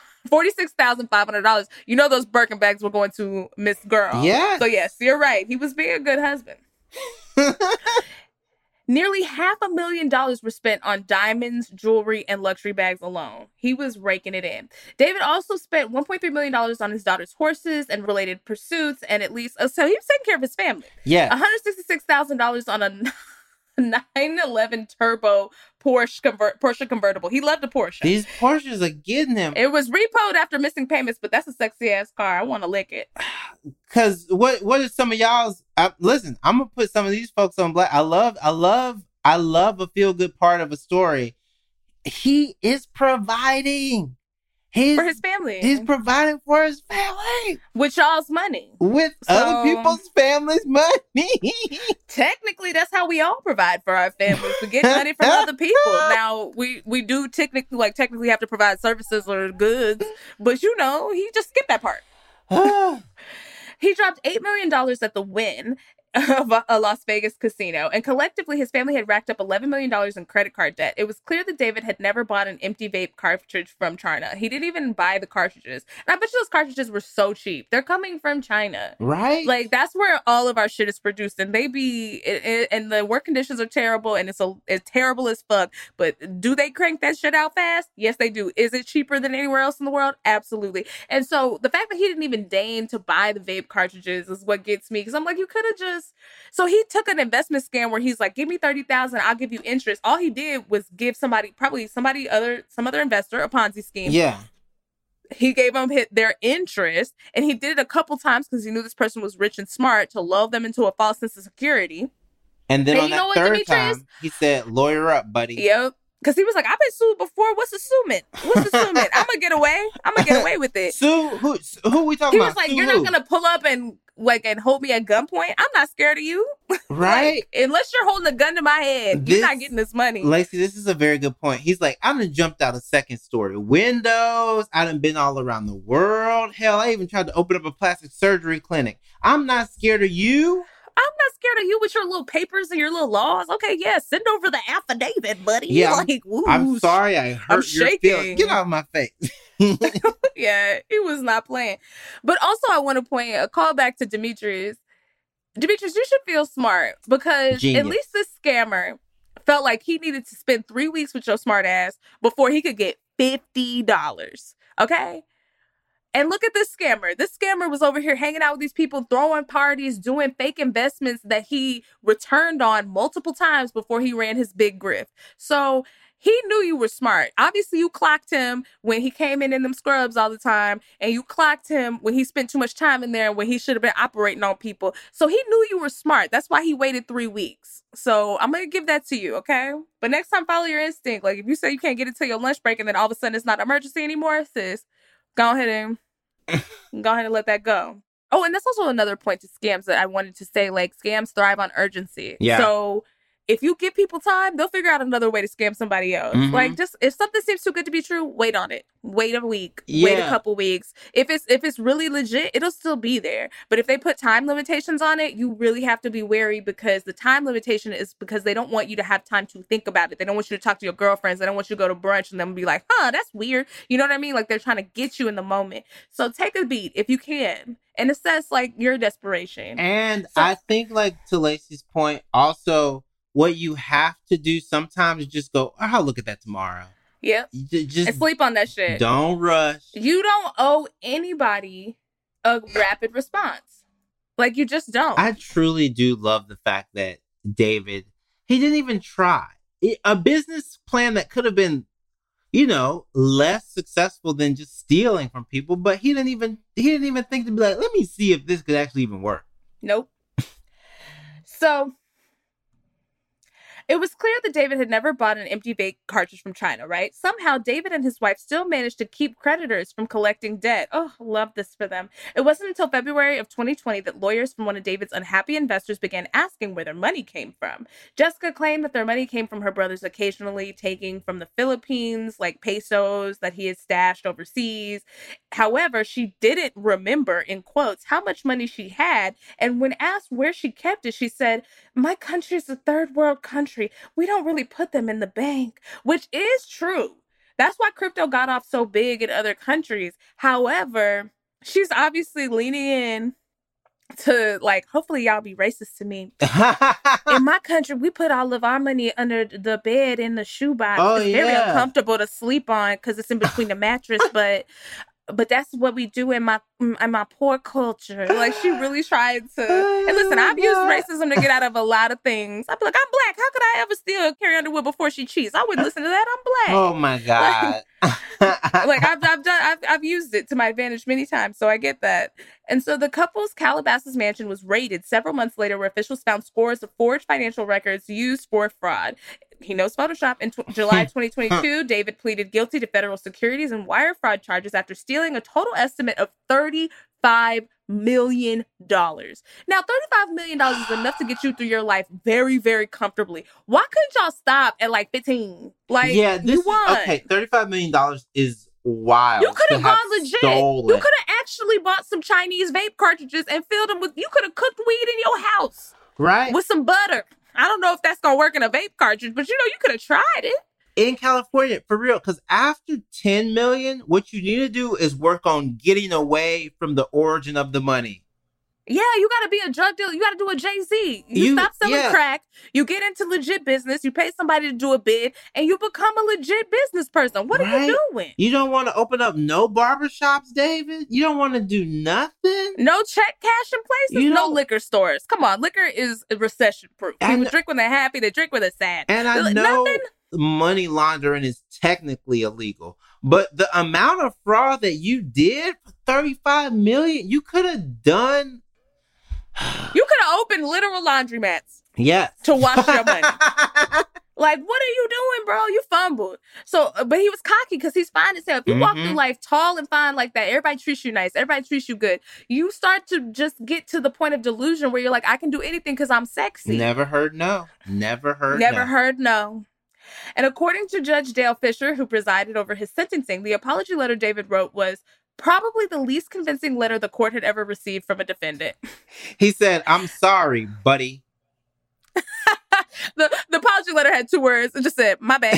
$46,500. You know those Birkin bags were going to Miss Girl. Yeah. So yes, you're right. He was being a good husband. Nearly $500,000 were spent on diamonds, jewelry, and luxury bags alone. He was raking it in. David also spent $1.3 million on his daughter's horses and related pursuits, and so he was taking care of his family. Yeah. $166,000 on a 911 turbo Porsche convertible. He loved a Porsche. These Porsches are getting him. It was repoed after missing payments, but that's a sexy ass car. I want to lick it. Cause what are some of y'all's? Listen, I'm gonna put some of these folks on black. I love a feel good part of a story. He is providing. For his family. He's providing for his family. With y'all's money. With other people's families' money. Technically, that's how we all provide for our families. We get money from other people. Now, we do technically have to provide services or goods. But, he just skipped that part. He dropped $8 million at the win of a Las Vegas casino, and collectively his family had racked up $11 million in credit card debt. It was clear that David had never bought an empty vape cartridge from China. He didn't even buy the cartridges. And I bet you those cartridges were so cheap. They're coming from China. Right? Like, that's where all of our shit is produced, and and the work conditions are terrible, and it's terrible as fuck. But do they crank that shit out fast? Yes, they do. Is it cheaper than anywhere else in the world? Absolutely. And so the fact that he didn't even deign to buy the vape cartridges is what gets me, because I'm like, you could have just So he took an investment scam where he's like, give me $30,000, I'll give you interest. All he did was give some other investor a Ponzi scheme. Yeah. He gave them their interest, and he did it a couple times because he knew this person was rich and smart to lull them into a false sense of security. And then on that third time, he said, lawyer up, buddy. Yep. Because he was like, I've been sued before. What's assuming? I'm going to get away. I'm going to get away with it. Sue? Who we talking about? He was like, you're not going to pull up and hold me at gunpoint. I'm not scared of you. Right? Unless you're holding a gun to my head, you're not getting this money. Lacey, this is a very good point. He's like, I done jumped out of second story windows. I done been all around the world. Hell, I even tried to open up a plastic surgery clinic. I'm not scared of you. I'm not scared of you with your little papers and your little laws. Okay, yeah, send over the affidavit, buddy. Yeah, like, I'm sorry I hurt your feelings. Get out of my face. Yeah, he was not playing. But also, I want to point a call back to Demetrius. Demetrius, you should feel smart because Genius. At least this scammer felt like he needed to spend 3 weeks with your smart ass before he could get $50. Okay? And look at this scammer. This scammer was over here hanging out with these people, throwing parties, doing fake investments that he returned on multiple times before he ran his big grift. So he knew you were smart. Obviously, you clocked him when he came in them scrubs all the time. And you clocked him when he spent too much time in there when he should have been operating on people. So he knew you were smart. That's why he waited 3 weeks. So I'm going to give that to you, okay? But next time, follow your instinct. Like if you say you can't get it till your lunch break and then all of a sudden it's not an emergency anymore, sis, go ahead and let that go. Oh, and that's also another point to scams that I wanted to say. Like, scams thrive on urgency. Yeah. So if you give people time, they'll figure out another way to scam somebody else. Mm-hmm. Like, just if something seems too good to be true, wait on it. Wait a week. Yeah. Wait a couple weeks. If it's really legit, it'll still be there. But if they put time limitations on it, you really have to be wary because the time limitation is because they don't want you to have time to think about it. They don't want you to talk to your girlfriends. They don't want you to go to brunch and then be like, that's weird. You know what I mean? Like, they're trying to get you in the moment. So take a beat if you can and assess like your desperation. And I think, like, to Lacey's point, also what you have to do sometimes is just go, I'll look at that tomorrow. Yep. Just and sleep on that shit. Don't rush. You don't owe anybody a rapid response. Like, you just don't. I truly do love the fact that David, he didn't even try. A business plan that could have been, less successful than just stealing from people, but he didn't even think to be like, let me see if this could actually even work. Nope. So it was clear that David had never bought an empty vape cartridge from China, right? Somehow, David and his wife still managed to keep creditors from collecting debt. Oh, love this for them. It wasn't until February of 2020 that lawyers from one of David's unhappy investors began asking where their money came from. Jessica claimed that their money came from her brothers occasionally taking from the Philippines, like pesos that he had stashed overseas. However, she didn't remember, in quotes, how much money she had. And when asked where she kept it, she said, my country is a third world country. We don't really put them in the bank, which is true. That's why crypto got off so big in other countries. However, she's obviously leaning in to, like, hopefully y'all be racist to me. In my country, we put all of our money under the bed in the shoebox. It's very uncomfortable to sleep on because it's in between the mattress, but that's what we do in my poor culture. Like, she really tried to. And listen, I've used racism to get out of a lot of things. I'd be like, I'm black. How could I ever steal Carrie Underwood before she cheats? I wouldn't listen to that. I'm black. Oh my God. Like I've used it to my advantage many times, so I get that. And so the couple's Calabasas mansion was raided several months later, where officials found scores of forged financial records used for fraud. He knows Photoshop. In July 2022, David pleaded guilty to federal securities and wire fraud charges after stealing a total estimate of $35 million. Now, $35 million is enough to get you through your life very, very comfortably. Why couldn't y'all stop at like 15? Like, yeah, you won. Okay, $35 million is wild. You could have gone legit. Stolen. You could have actually bought some Chinese vape cartridges and filled them with, you could have cooked weed in your house. Right. With some butter. I don't know if that's going to work in a vape cartridge, but you could have tried it. In California, for real, because after 10 million, what you need to do is work on getting away from the origin of the money. Yeah, you got to be a drug dealer. You got to do a Jay-Z. You stop selling crack. You get into legit business. You pay somebody to do a bid, and you become a legit business person. What are you doing? You don't want to open up no barbershops, David? You don't want to do nothing? No check cashing places? No liquor stores. Come on, liquor is recession-proof. People drink when they're happy. They drink when they're sad. And I know money laundering is technically illegal, but the amount of fraud that you did for $35 million, you could have done... You could have opened literal laundromats. Yes. To wash your money. Like, what are you doing, bro? You fumbled. So, but he was cocky because he's fine as hell. If you walk through life tall and fine like that, everybody treats you nice. Everybody treats you good. You start to just get to the point of delusion where you're like, I can do anything because I'm sexy. Never heard no. Never heard no. And according to Judge Dale Fisher, who presided over his sentencing, the apology letter David wrote was probably the least convincing letter the court had ever received from a defendant. He said, I'm sorry, buddy. The apology letter had 2 words. It just said, my bad.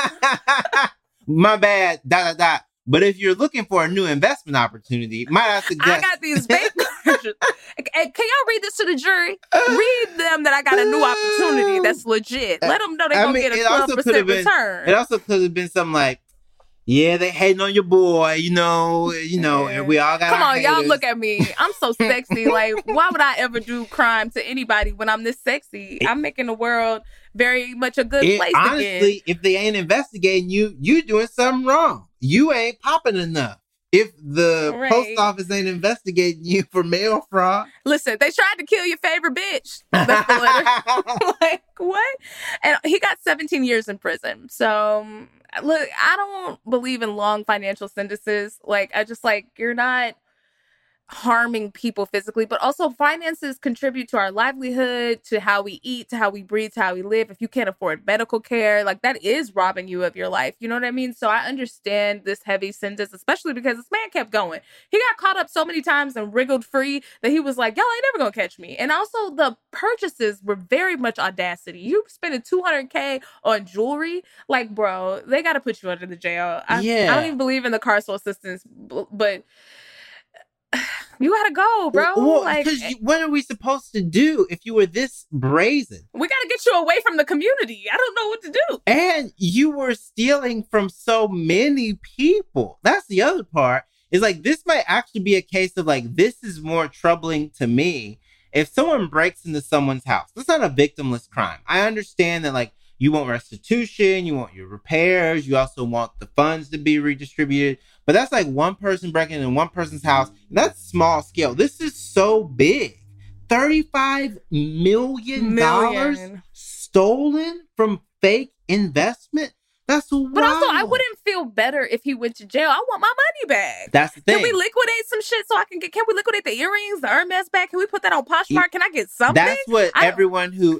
My bad, ... But if you're looking for a new investment opportunity, might I suggest... I got these bank commercials. Can y'all read this to the jury? Read them that I got a new opportunity that's legit. Let them know they're going to get a 12% return. It also could have been something like, yeah, they hating on your boy, you know, and we all got Come on, haters. y'all look at me. I'm so sexy. Like, why would I ever do crime to anybody when I'm this sexy? I'm making the world very much a good place honestly, if they ain't investigating you doing something wrong. You ain't popping enough. If the post office ain't investigating you for mail fraud. Listen, they tried to kill your favorite bitch. That's the letter. Like, what? And he got 17 years in prison. So... Look, I don't believe in long financial sentences. Like, I just you're not harming people physically, but also finances contribute to our livelihood, to how we eat, to how we breathe, to how we live. If you can't afford medical care, that is robbing you of your life. You know what I mean? So I understand this heavy sentence, especially because this man kept going. He got caught up so many times and wriggled free that he was like, y'all ain't never gonna catch me. And also the purchases were very much audacity. You spending $200K on jewelry, bro, they gotta put you under the jail. I don't even believe in the carceral assistance, but you gotta go, bro. Well, what are we supposed to do if you were this brazen? We gotta get you away from the community. I don't know what to do. And you were stealing from so many people. That's the other part. Is this might actually be a case of this is more troubling to me. If someone breaks into someone's house, that's not a victimless crime. I understand that you want restitution, you want your repairs, you also want the funds to be redistributed. But that's one person breaking into one person's house. And that's small scale. This is so big. $35 million stolen from fake investment? That's wild. But also, I wouldn't feel better if he went to jail. I want my money back. That's the thing. Can we liquidate some shit so can we liquidate the earrings, the Hermes bag? Can we put that on Poshmark? Can I get something? That's what everyone who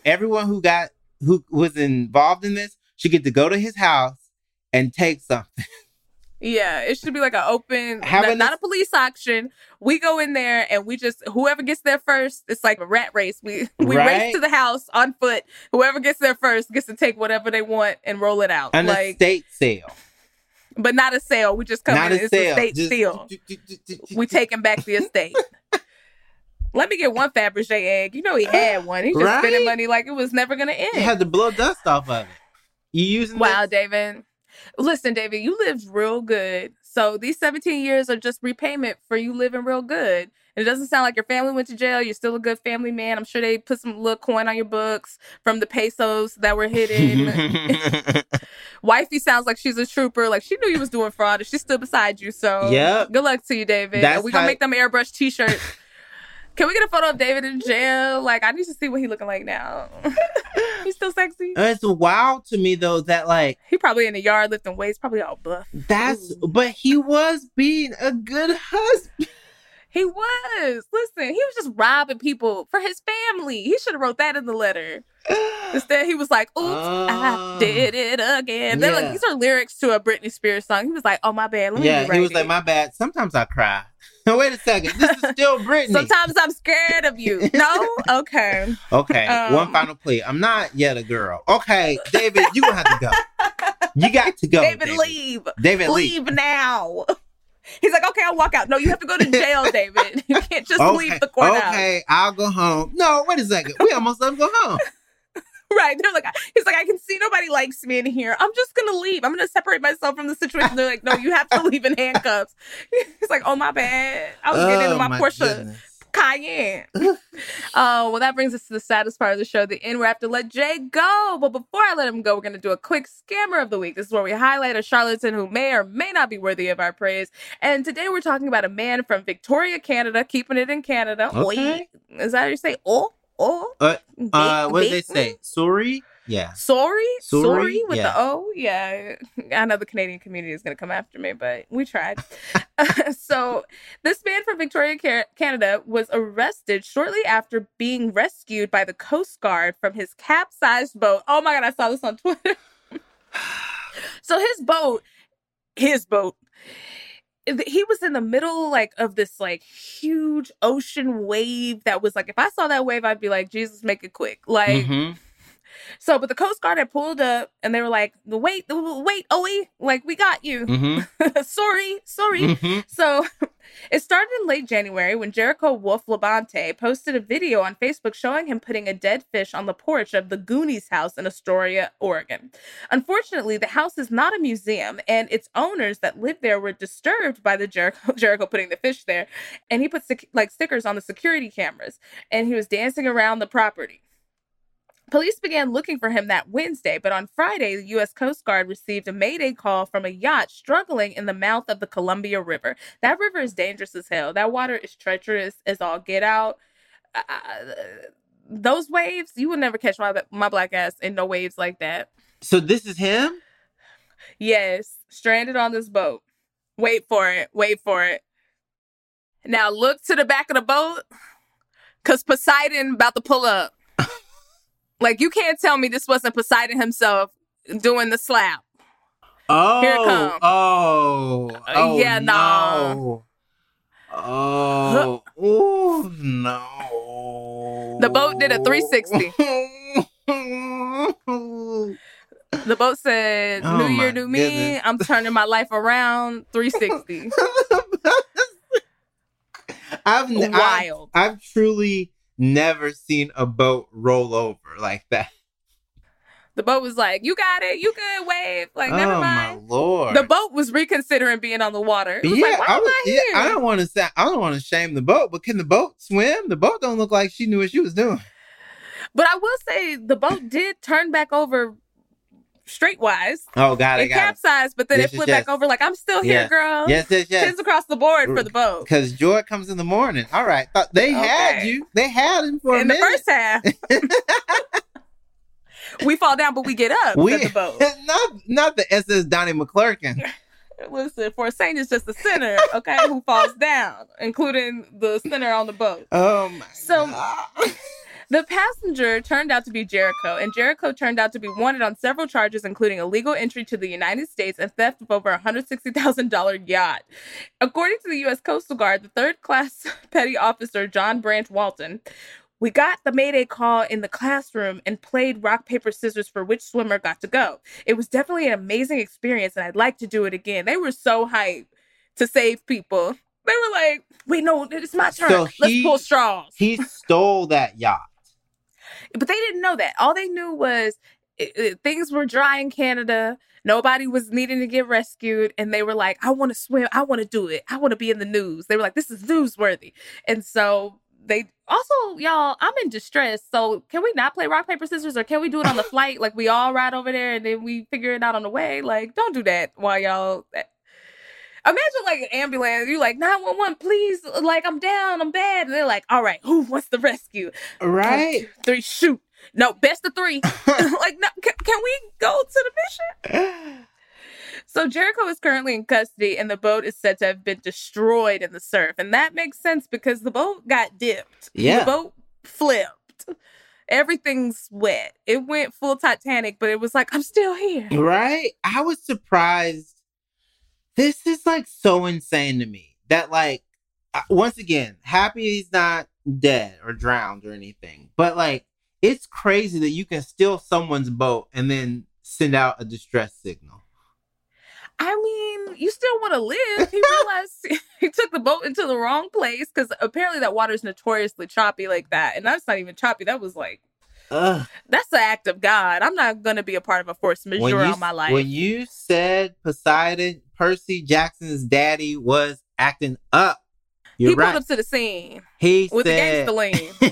was involved in this should get to go to his house and take something. Yeah, it should be an open, not a police auction. We go in there and we just, whoever gets there first, it's like a rat race. We race to the house on foot. Whoever gets there first gets to take whatever they want and roll it out. An estate sale. But not a sale. We just come in. It's a state steal. We taking back the estate. Let me get one Fabergé egg. You know he had one. He just spending money like it was never going to end. You had to blow dust off of it. You using this? David. Listen, David, you lived real good. So these 17 years are just repayment for you living real good. And it doesn't sound like your family went to jail. You're still a good family man. I'm sure they put some little coin on your books from the pesos that were hidden. Wifey sounds like she's a trooper. She knew you was doing fraud and she stood beside you. So good luck to you, David. We're going to make them airbrush t-shirts. Can we get a photo of David in jail? I need to see what he's looking like now. He's still sexy. It's wild to me, though, that, he probably in the yard lifting weights, probably all buff. But he was being a good husband. He was. Listen, he was just robbing people for his family. He should have wrote that in the letter. Instead, he was like, oops, I did it again. Yeah. These are lyrics to a Britney Spears song. He was like, oh, my bad. Let me he was like, my bad. Sometimes I cry. Wait a second. This is still Britney. Sometimes I'm scared of you. No? Okay. Okay. One final plea. I'm not yet a girl. Okay. David, you're going to have to go. You got to go. David, leave. David, leave now. He's like, okay, I'll walk out. No, you have to go to jail, David. You can't just leave the courthouse. Okay, I'll go home. No, wait a second. We almost let him go home. Right. They're like, he's like, I can see nobody likes me in here. I'm just going to leave. I'm going to separate myself from the situation. They're like, no, you have to leave in handcuffs. He's like, oh, my bad. I was getting into my Porsche goodness. Cayenne. Well, that brings us to the saddest part of the show, the end where I have to let Jay go. But before I let him go, we're going to do a quick scammer of the week. This is where we highlight a charlatan who may or may not be worthy of our praise. And today we're talking about a man from Victoria, Canada, keeping it in Canada. Okay. Is that how you say? What did they say? Sorry? Yeah. Sorry with yeah. the O. Yeah. I know the Canadian community is going to come after me, but we tried. So this man from Victoria, Canada was arrested shortly after being rescued by the Coast Guard from his capsized boat. Oh my God, I saw this on Twitter. So his boat, he was in the middle of this huge ocean wave that was if I saw that wave, I'd be like, Jesus, make it quick. So, but the Coast Guard had pulled up and they were like, wait, Owie, we got you. Mm-hmm. Sorry. Mm-hmm. So it started in late January when Jericho Wolf Labonte posted a video on Facebook showing him putting a dead fish on the porch of the Goonies house in Astoria, Oregon. Unfortunately, the house is not a museum and its owners that lived there were disturbed by the Jericho putting the fish there. And he put stickers on the security cameras and he was dancing around the property. Police began looking for him that Wednesday, but on Friday, the U.S. Coast Guard received a mayday call from a yacht struggling in the mouth of the Columbia River. That river is dangerous as hell. That water is treacherous as all get out. Those waves, you would never catch my black ass in no waves like that. So this is him? Yes, stranded on this boat. Wait for it. Now look to the back of the boat, because Poseidon about to pull up. You can't tell me this wasn't Poseidon himself doing the slap. Oh. Here it comes. Oh. Yeah, no. Oh. Oh, no. The boat did a 360. The boat said, New Year, new me. Goodness. I'm turning my life around. 360. Wild. I've truly never seen a boat roll over like that. The boat was like, you got it. You good, wave. Never mind. Oh, my Lord. The boat was reconsidering being on the water. It was why am I here? I don't want to shame the boat, but can the boat swim? The boat don't look like she knew what she was doing. But I will say the boat did turn back over straightwise. Oh, got it. It capsized, but then it flipped back over I'm still here, girl. Yes. Tens across the board for the boat. Because joy comes in the morning. All right. They had you. They had him for a minute. In the first half. We fall down, but we get up. Said the boat. Not the SS Donnie McClurkin. Listen, for a saint is just a sinner, okay, who falls down, including the sinner on the boat. Oh, my God. The passenger turned out to be Jericho, and Jericho turned out to be wanted on several charges, including illegal entry to the United States and theft of over $160,000 yacht. According to the U.S. Coastal Guard, the third-class petty officer, John Branch Walton, we got the mayday call in the classroom and played rock, paper, scissors for which swimmer got to go. It was definitely an amazing experience, and I'd like to do it again. They were so hyped to save people. They were like, wait, no, it's my turn. So let's pull straws. He stole that yacht. But they didn't know that. All they knew was things were dry in Canada. Nobody was needing to get rescued. And they were like, I want to swim. I want to do it. I want to be in the news. They were like, this is newsworthy. And so they also, y'all, I'm in distress. So can we not play rock, paper, scissors? Or can we do it on the flight? We all ride over there and then we figure it out on the way. Don't do that while y'all... Imagine an ambulance, you 911, please, I'm down, I'm bad. And they're like, all right, who wants the rescue? Right. 1, 2, 3, shoot. No, best of 3. No, can we go to the mission? So Jericho is currently in custody and the boat is said to have been destroyed in the surf. And that makes sense because the boat got dipped. Yeah. The boat flipped. Everything's wet. It went full Titanic, but it was I'm still here. Right? I was surprised. This is so insane to me that once again, happy he's not dead or drowned or anything. But it's crazy that you can steal someone's boat and then send out a distress signal. I mean, you still want to live. He realized he took the boat into the wrong place because apparently that water is notoriously choppy like that. And that's not even choppy. That was like, that's the act of God. I'm not going to be a part of a force majeure on my life. When you said Poseidon, Percy Jackson's daddy was acting up. He pulled up to the scene. With the gangster lean. He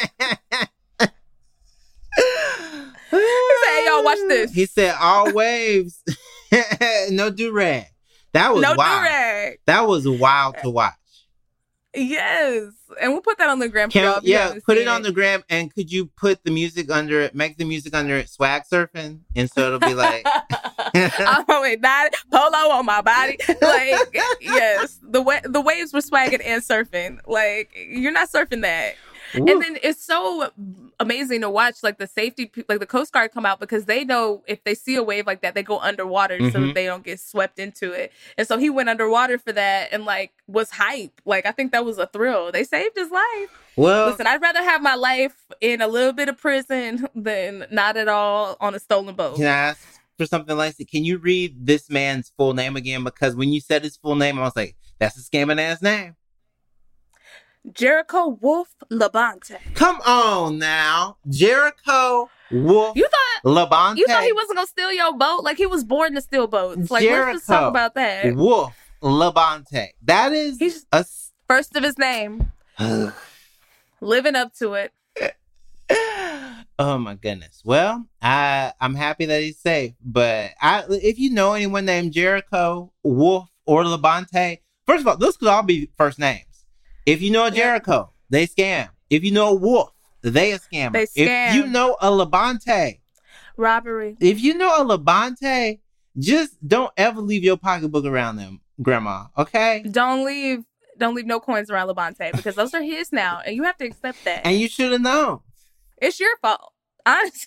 said, hey, y'all, watch this. He said, all waves, no do-rag. That was wild. Do-rag. That was wild to watch. Yes. And we'll put that on the gram. Put it on the gram. And could you put the music under it, make the music under it swag surfing? And so it'll be like... oh, wait, that polo on my body. Like, yes. The waves were swagging and surfing. Like, you're not surfing that. Ooh. And then it's so amazing to watch, like, the safety, like, the Coast Guard come out because they know if they see a wave like that, they go underwater so that they don't get swept into it. And so he went underwater for that and, like, was hype. Like, I think that was a thrill. They saved his life. Well, listen, I'd rather have my life in a little bit of prison than not at all on a stolen boat. Can I ask for something, Lacey? Can you read this man's full name again? Because when you said his full name, I was like, that's a scamming ass name. Jericho Wolf Labonte. Come on now. Jericho Wolf Labonte. You thought he wasn't going to steal your boat? Like, he was born to steal boats. Like, let's just talk about that. Wolf Labonte. That is... He's first of his name. Living up to it. Oh, my goodness. Well, I'm happy that he's safe. But if you know anyone named Jericho Wolf or Labonte, first of all, those could all be first names. If you know a Jericho, they scam. If you know a Wolf, they a scammer. They scam. If you know a Labonte, robbery. If you know a Labonte, just don't ever leave your pocketbook around them, Grandma. Okay? Don't leave no coins around Labonte because those are his now, and you have to accept that. And you should have known. It's your fault, honestly.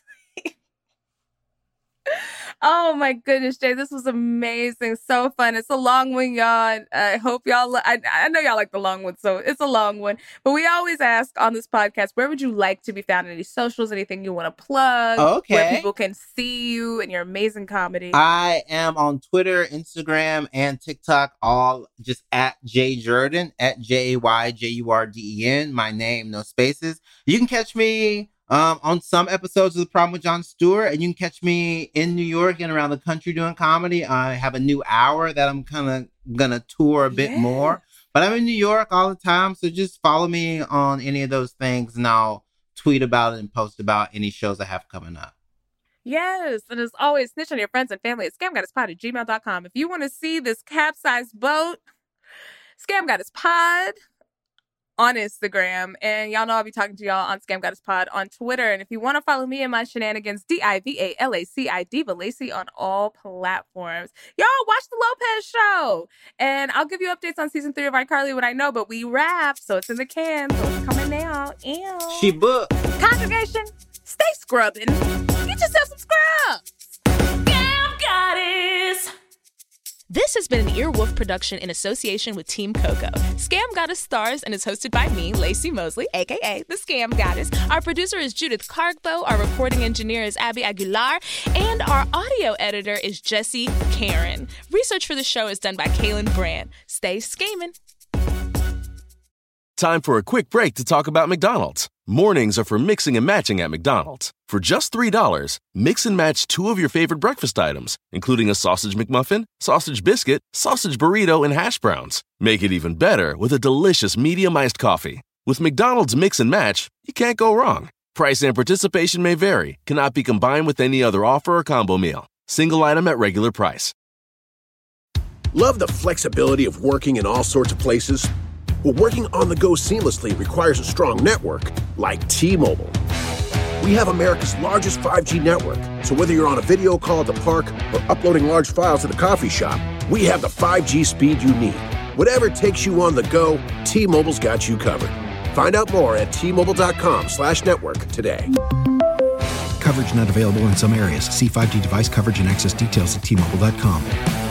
Oh my goodness, Jay, this was amazing. So fun. It's a long one, y'all. I hope y'all, I know y'all like the long one, so it's a long one. But we always ask on this podcast, where would you like to be found? Any socials, anything you want to plug? Okay. Where people can see you and your amazing comedy. I am on Twitter, Instagram, and TikTok, all just at JJurden, at JAYJURDEN. My name, no spaces. You can catch me on some episodes of The Problem with Jon Stewart, and you can catch me in New York and around the country doing comedy. I have a new hour that I'm kind of gonna tour a bit more, but I'm in New York all the time, so just follow me on any of those things, and I'll tweet about it and post about any shows I have coming up. Yes, and as always, snitch on your friends and family at scamgoddesspod@gmail.com. If you want to see this capsized boat, Scam Goddess Pod on Instagram. And y'all know I'll be talking to y'all on Scam Goddess Pod on Twitter. And if you want to follow me and my shenanigans, DIVALACI, Diva Lacey on all platforms. Y'all watch The Lopez Show. And I'll give you updates on season 3 of iCarly when I know, but we wrap, so it's in the can. So it's coming out. Ew. She booked. Congregation, stay scrubbing. Get yourself some scrubs. Scam Goddess. This has been an Earwolf production in association with Team Coco. Scam Goddess stars and is hosted by me, Lacey Mosley, a.k.a. The Scam Goddess. Our producer is Judith Cargbo. Our recording engineer is Abby Aguilar. And our audio editor is Jesse Karen. Research for the show is done by Kaylin Brand. Stay scamming. Time for a quick break to talk about McDonald's. Mornings are for mixing and matching at McDonald's. For just $3, mix and match 2 of your favorite breakfast items, including a sausage McMuffin, sausage biscuit, sausage burrito, and hash browns. Make it even better with a delicious medium iced coffee. With McDonald's Mix and Match, you can't go wrong. Price and participation may vary, cannot be combined with any other offer or combo meal. Single item at regular price. Love the flexibility of working in all sorts of places? Well, working on the go seamlessly requires a strong network like T-Mobile. We have America's largest 5G network, so whether you're on a video call at the park or uploading large files at a coffee shop, we have the 5G speed you need. Whatever takes you on the go, T-Mobile's got you covered. Find out more at T-Mobile.com/network today. Coverage not available in some areas. See 5G device coverage and access details at T-Mobile.com.